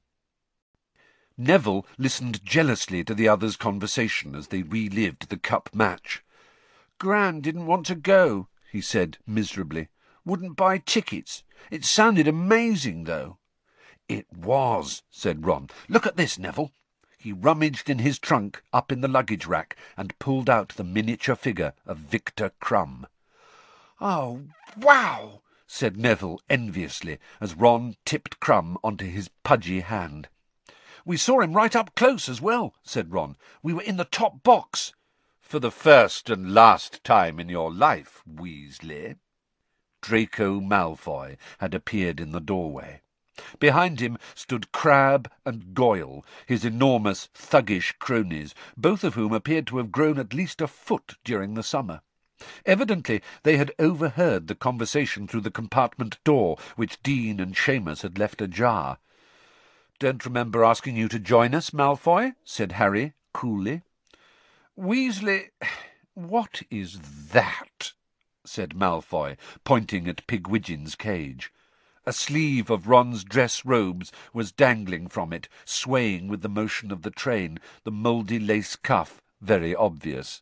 [SPEAKER 2] Neville listened jealously to the others' conversation as they relived the cup match. "Gran didn't want to go," he said miserably. "Wouldn't buy tickets. It sounded amazing, though." "It was," said Ron. "Look at this, Neville." He rummaged in his trunk up in the luggage rack and pulled out the miniature figure of Victor Crumb. "Oh, wow!" said Neville enviously, as Ron tipped Crumb onto his pudgy hand. "We saw him right up close as well," said Ron. "We were in the top box." "For the first and last time in your life, Weasley." Draco Malfoy had appeared in the doorway. Behind him stood Crabbe and Goyle, his enormous, thuggish cronies, both of whom appeared to have grown at least a foot during the summer. Evidently they had overheard the conversation through the compartment door, which Dean and Seamus had left ajar. "Don't remember asking you to join us, Malfoy," said Harry coolly. "Weasley, what is that?"
[SPEAKER 1] said Malfoy, pointing at Pigwidgeon's cage. A sleeve of Ron's dress robes was dangling from it, swaying with the motion of the train, the mouldy lace cuff very obvious.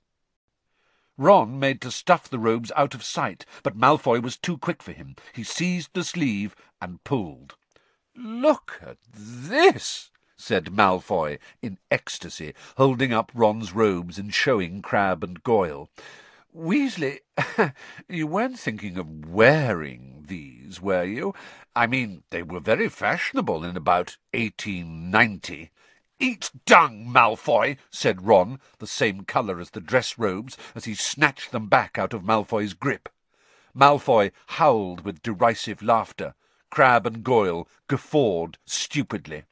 [SPEAKER 1] Ron made to stuff the robes out of sight, but Malfoy was too quick for him. He seized the sleeve and pulled. "Look at this!" said Malfoy in ecstasy, holding up Ron's robes and showing Crabbe and Goyle. "Weasley, you weren't thinking of wearing these, were you? I mean, they were very fashionable in about 1890. "Eat dung, Malfoy," said Ron, the same colour as the dress robes, as he snatched them back out of Malfoy's grip. Malfoy howled with derisive laughter. Crabbe and Goyle guffawed stupidly.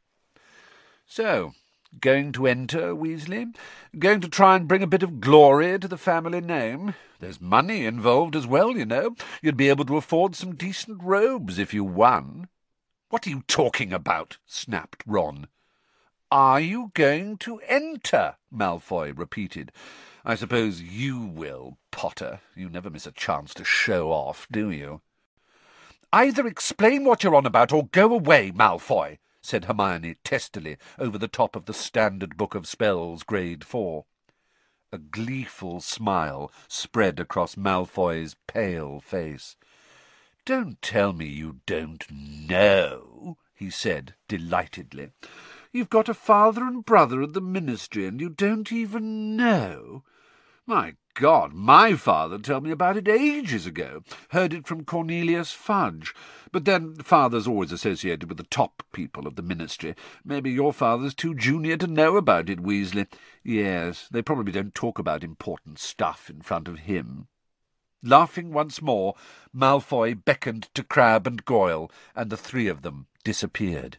[SPEAKER 1] "So, going to enter, Weasley? Going to try and bring a bit of glory to the family name? There's money involved as well, you know. You'd be able to afford some decent robes if you won." "What are you talking about?" snapped Ron. "Are you going to enter?" Malfoy repeated. "I suppose you will, Potter. You never miss a chance to show off, do you?" "Either explain what you're on about or go away, Malfoy," said Hermione testily over the top of the Standard Book of Spells, Grade 4. A gleeful smile spread across Malfoy's pale face. "Don't tell me you don't know," he said delightedly. "You've got a father and brother at the Ministry, and you don't even know? My God, my father told me about it ages ago. Heard it from Cornelius Fudge. But then father's always associated with the top people of the Ministry. Maybe your father's too junior to know about it, Weasley. Yes, they probably don't talk about important stuff in front of him." Laughing once more, Malfoy beckoned to Crabbe and Goyle, and the three of them disappeared.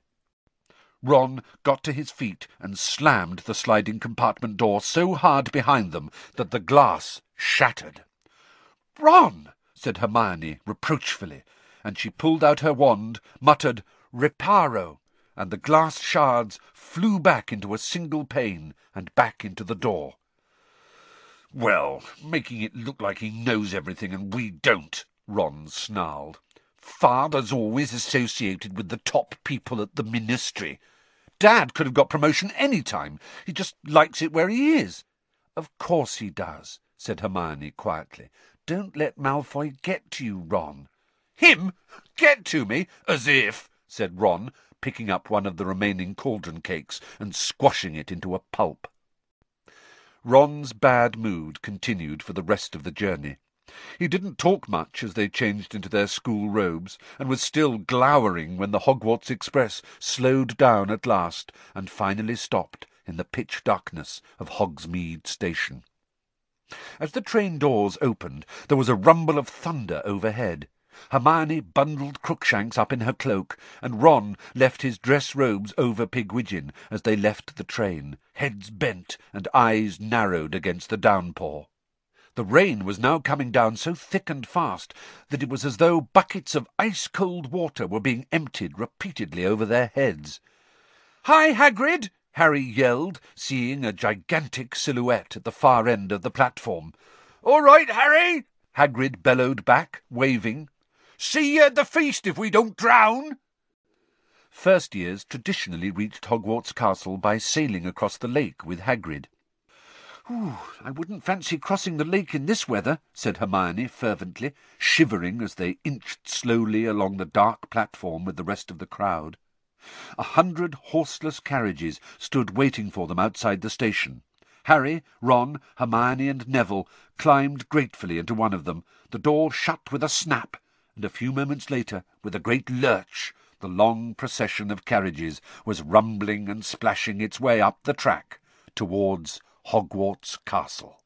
[SPEAKER 1] Ron got to his feet and slammed the sliding compartment door so hard behind them that the glass shattered. "Ron!" said Hermione reproachfully, and she pulled out her wand, muttered "Reparo," and the glass shards flew back into a single pane and back into the door. "Well, making it look like he knows everything and we don't," Ron snarled. "Father's always associated with the top people at the Ministry. Dad could have got promotion any time. He just likes it where he is." "Of course he does," said Hermione quietly. "Don't let Malfoy get to you, Ron." "Him? Get to me? As if," said Ron, picking up one of the remaining cauldron cakes and squashing it into a pulp. Ron's bad mood continued for the rest of the journey. He didn't talk much as they changed into their school robes, and was still glowering when the Hogwarts Express slowed down at last and finally stopped in the pitch darkness of Hogsmeade Station. As the train doors opened, there was a rumble of thunder overhead. Hermione bundled Crookshanks up in her cloak, and Ron left his dress robes over Pigwidgeon as they left the train, heads bent and eyes narrowed against the downpour. The rain was now coming down so thick and fast that it was as though buckets of ice-cold water were being emptied repeatedly over their heads. "Hi, Hagrid!" Harry yelled, seeing a gigantic silhouette at the far end of the platform. "All right, Harry!" Hagrid bellowed back, waving. "See you at the feast if we don't drown!" First years traditionally reached Hogwarts Castle by sailing across the lake with Hagrid. "I wouldn't fancy crossing the lake in this weather," said Hermione fervently, shivering as they inched slowly along the dark platform with the rest of the crowd. 100 horseless carriages stood waiting for them outside the station. Harry, Ron, Hermione and Neville climbed gratefully into one of them. The door shut with a snap, and a few moments later, with a great lurch, the long procession of carriages was rumbling and splashing its way up the track towards Hogwarts Castle.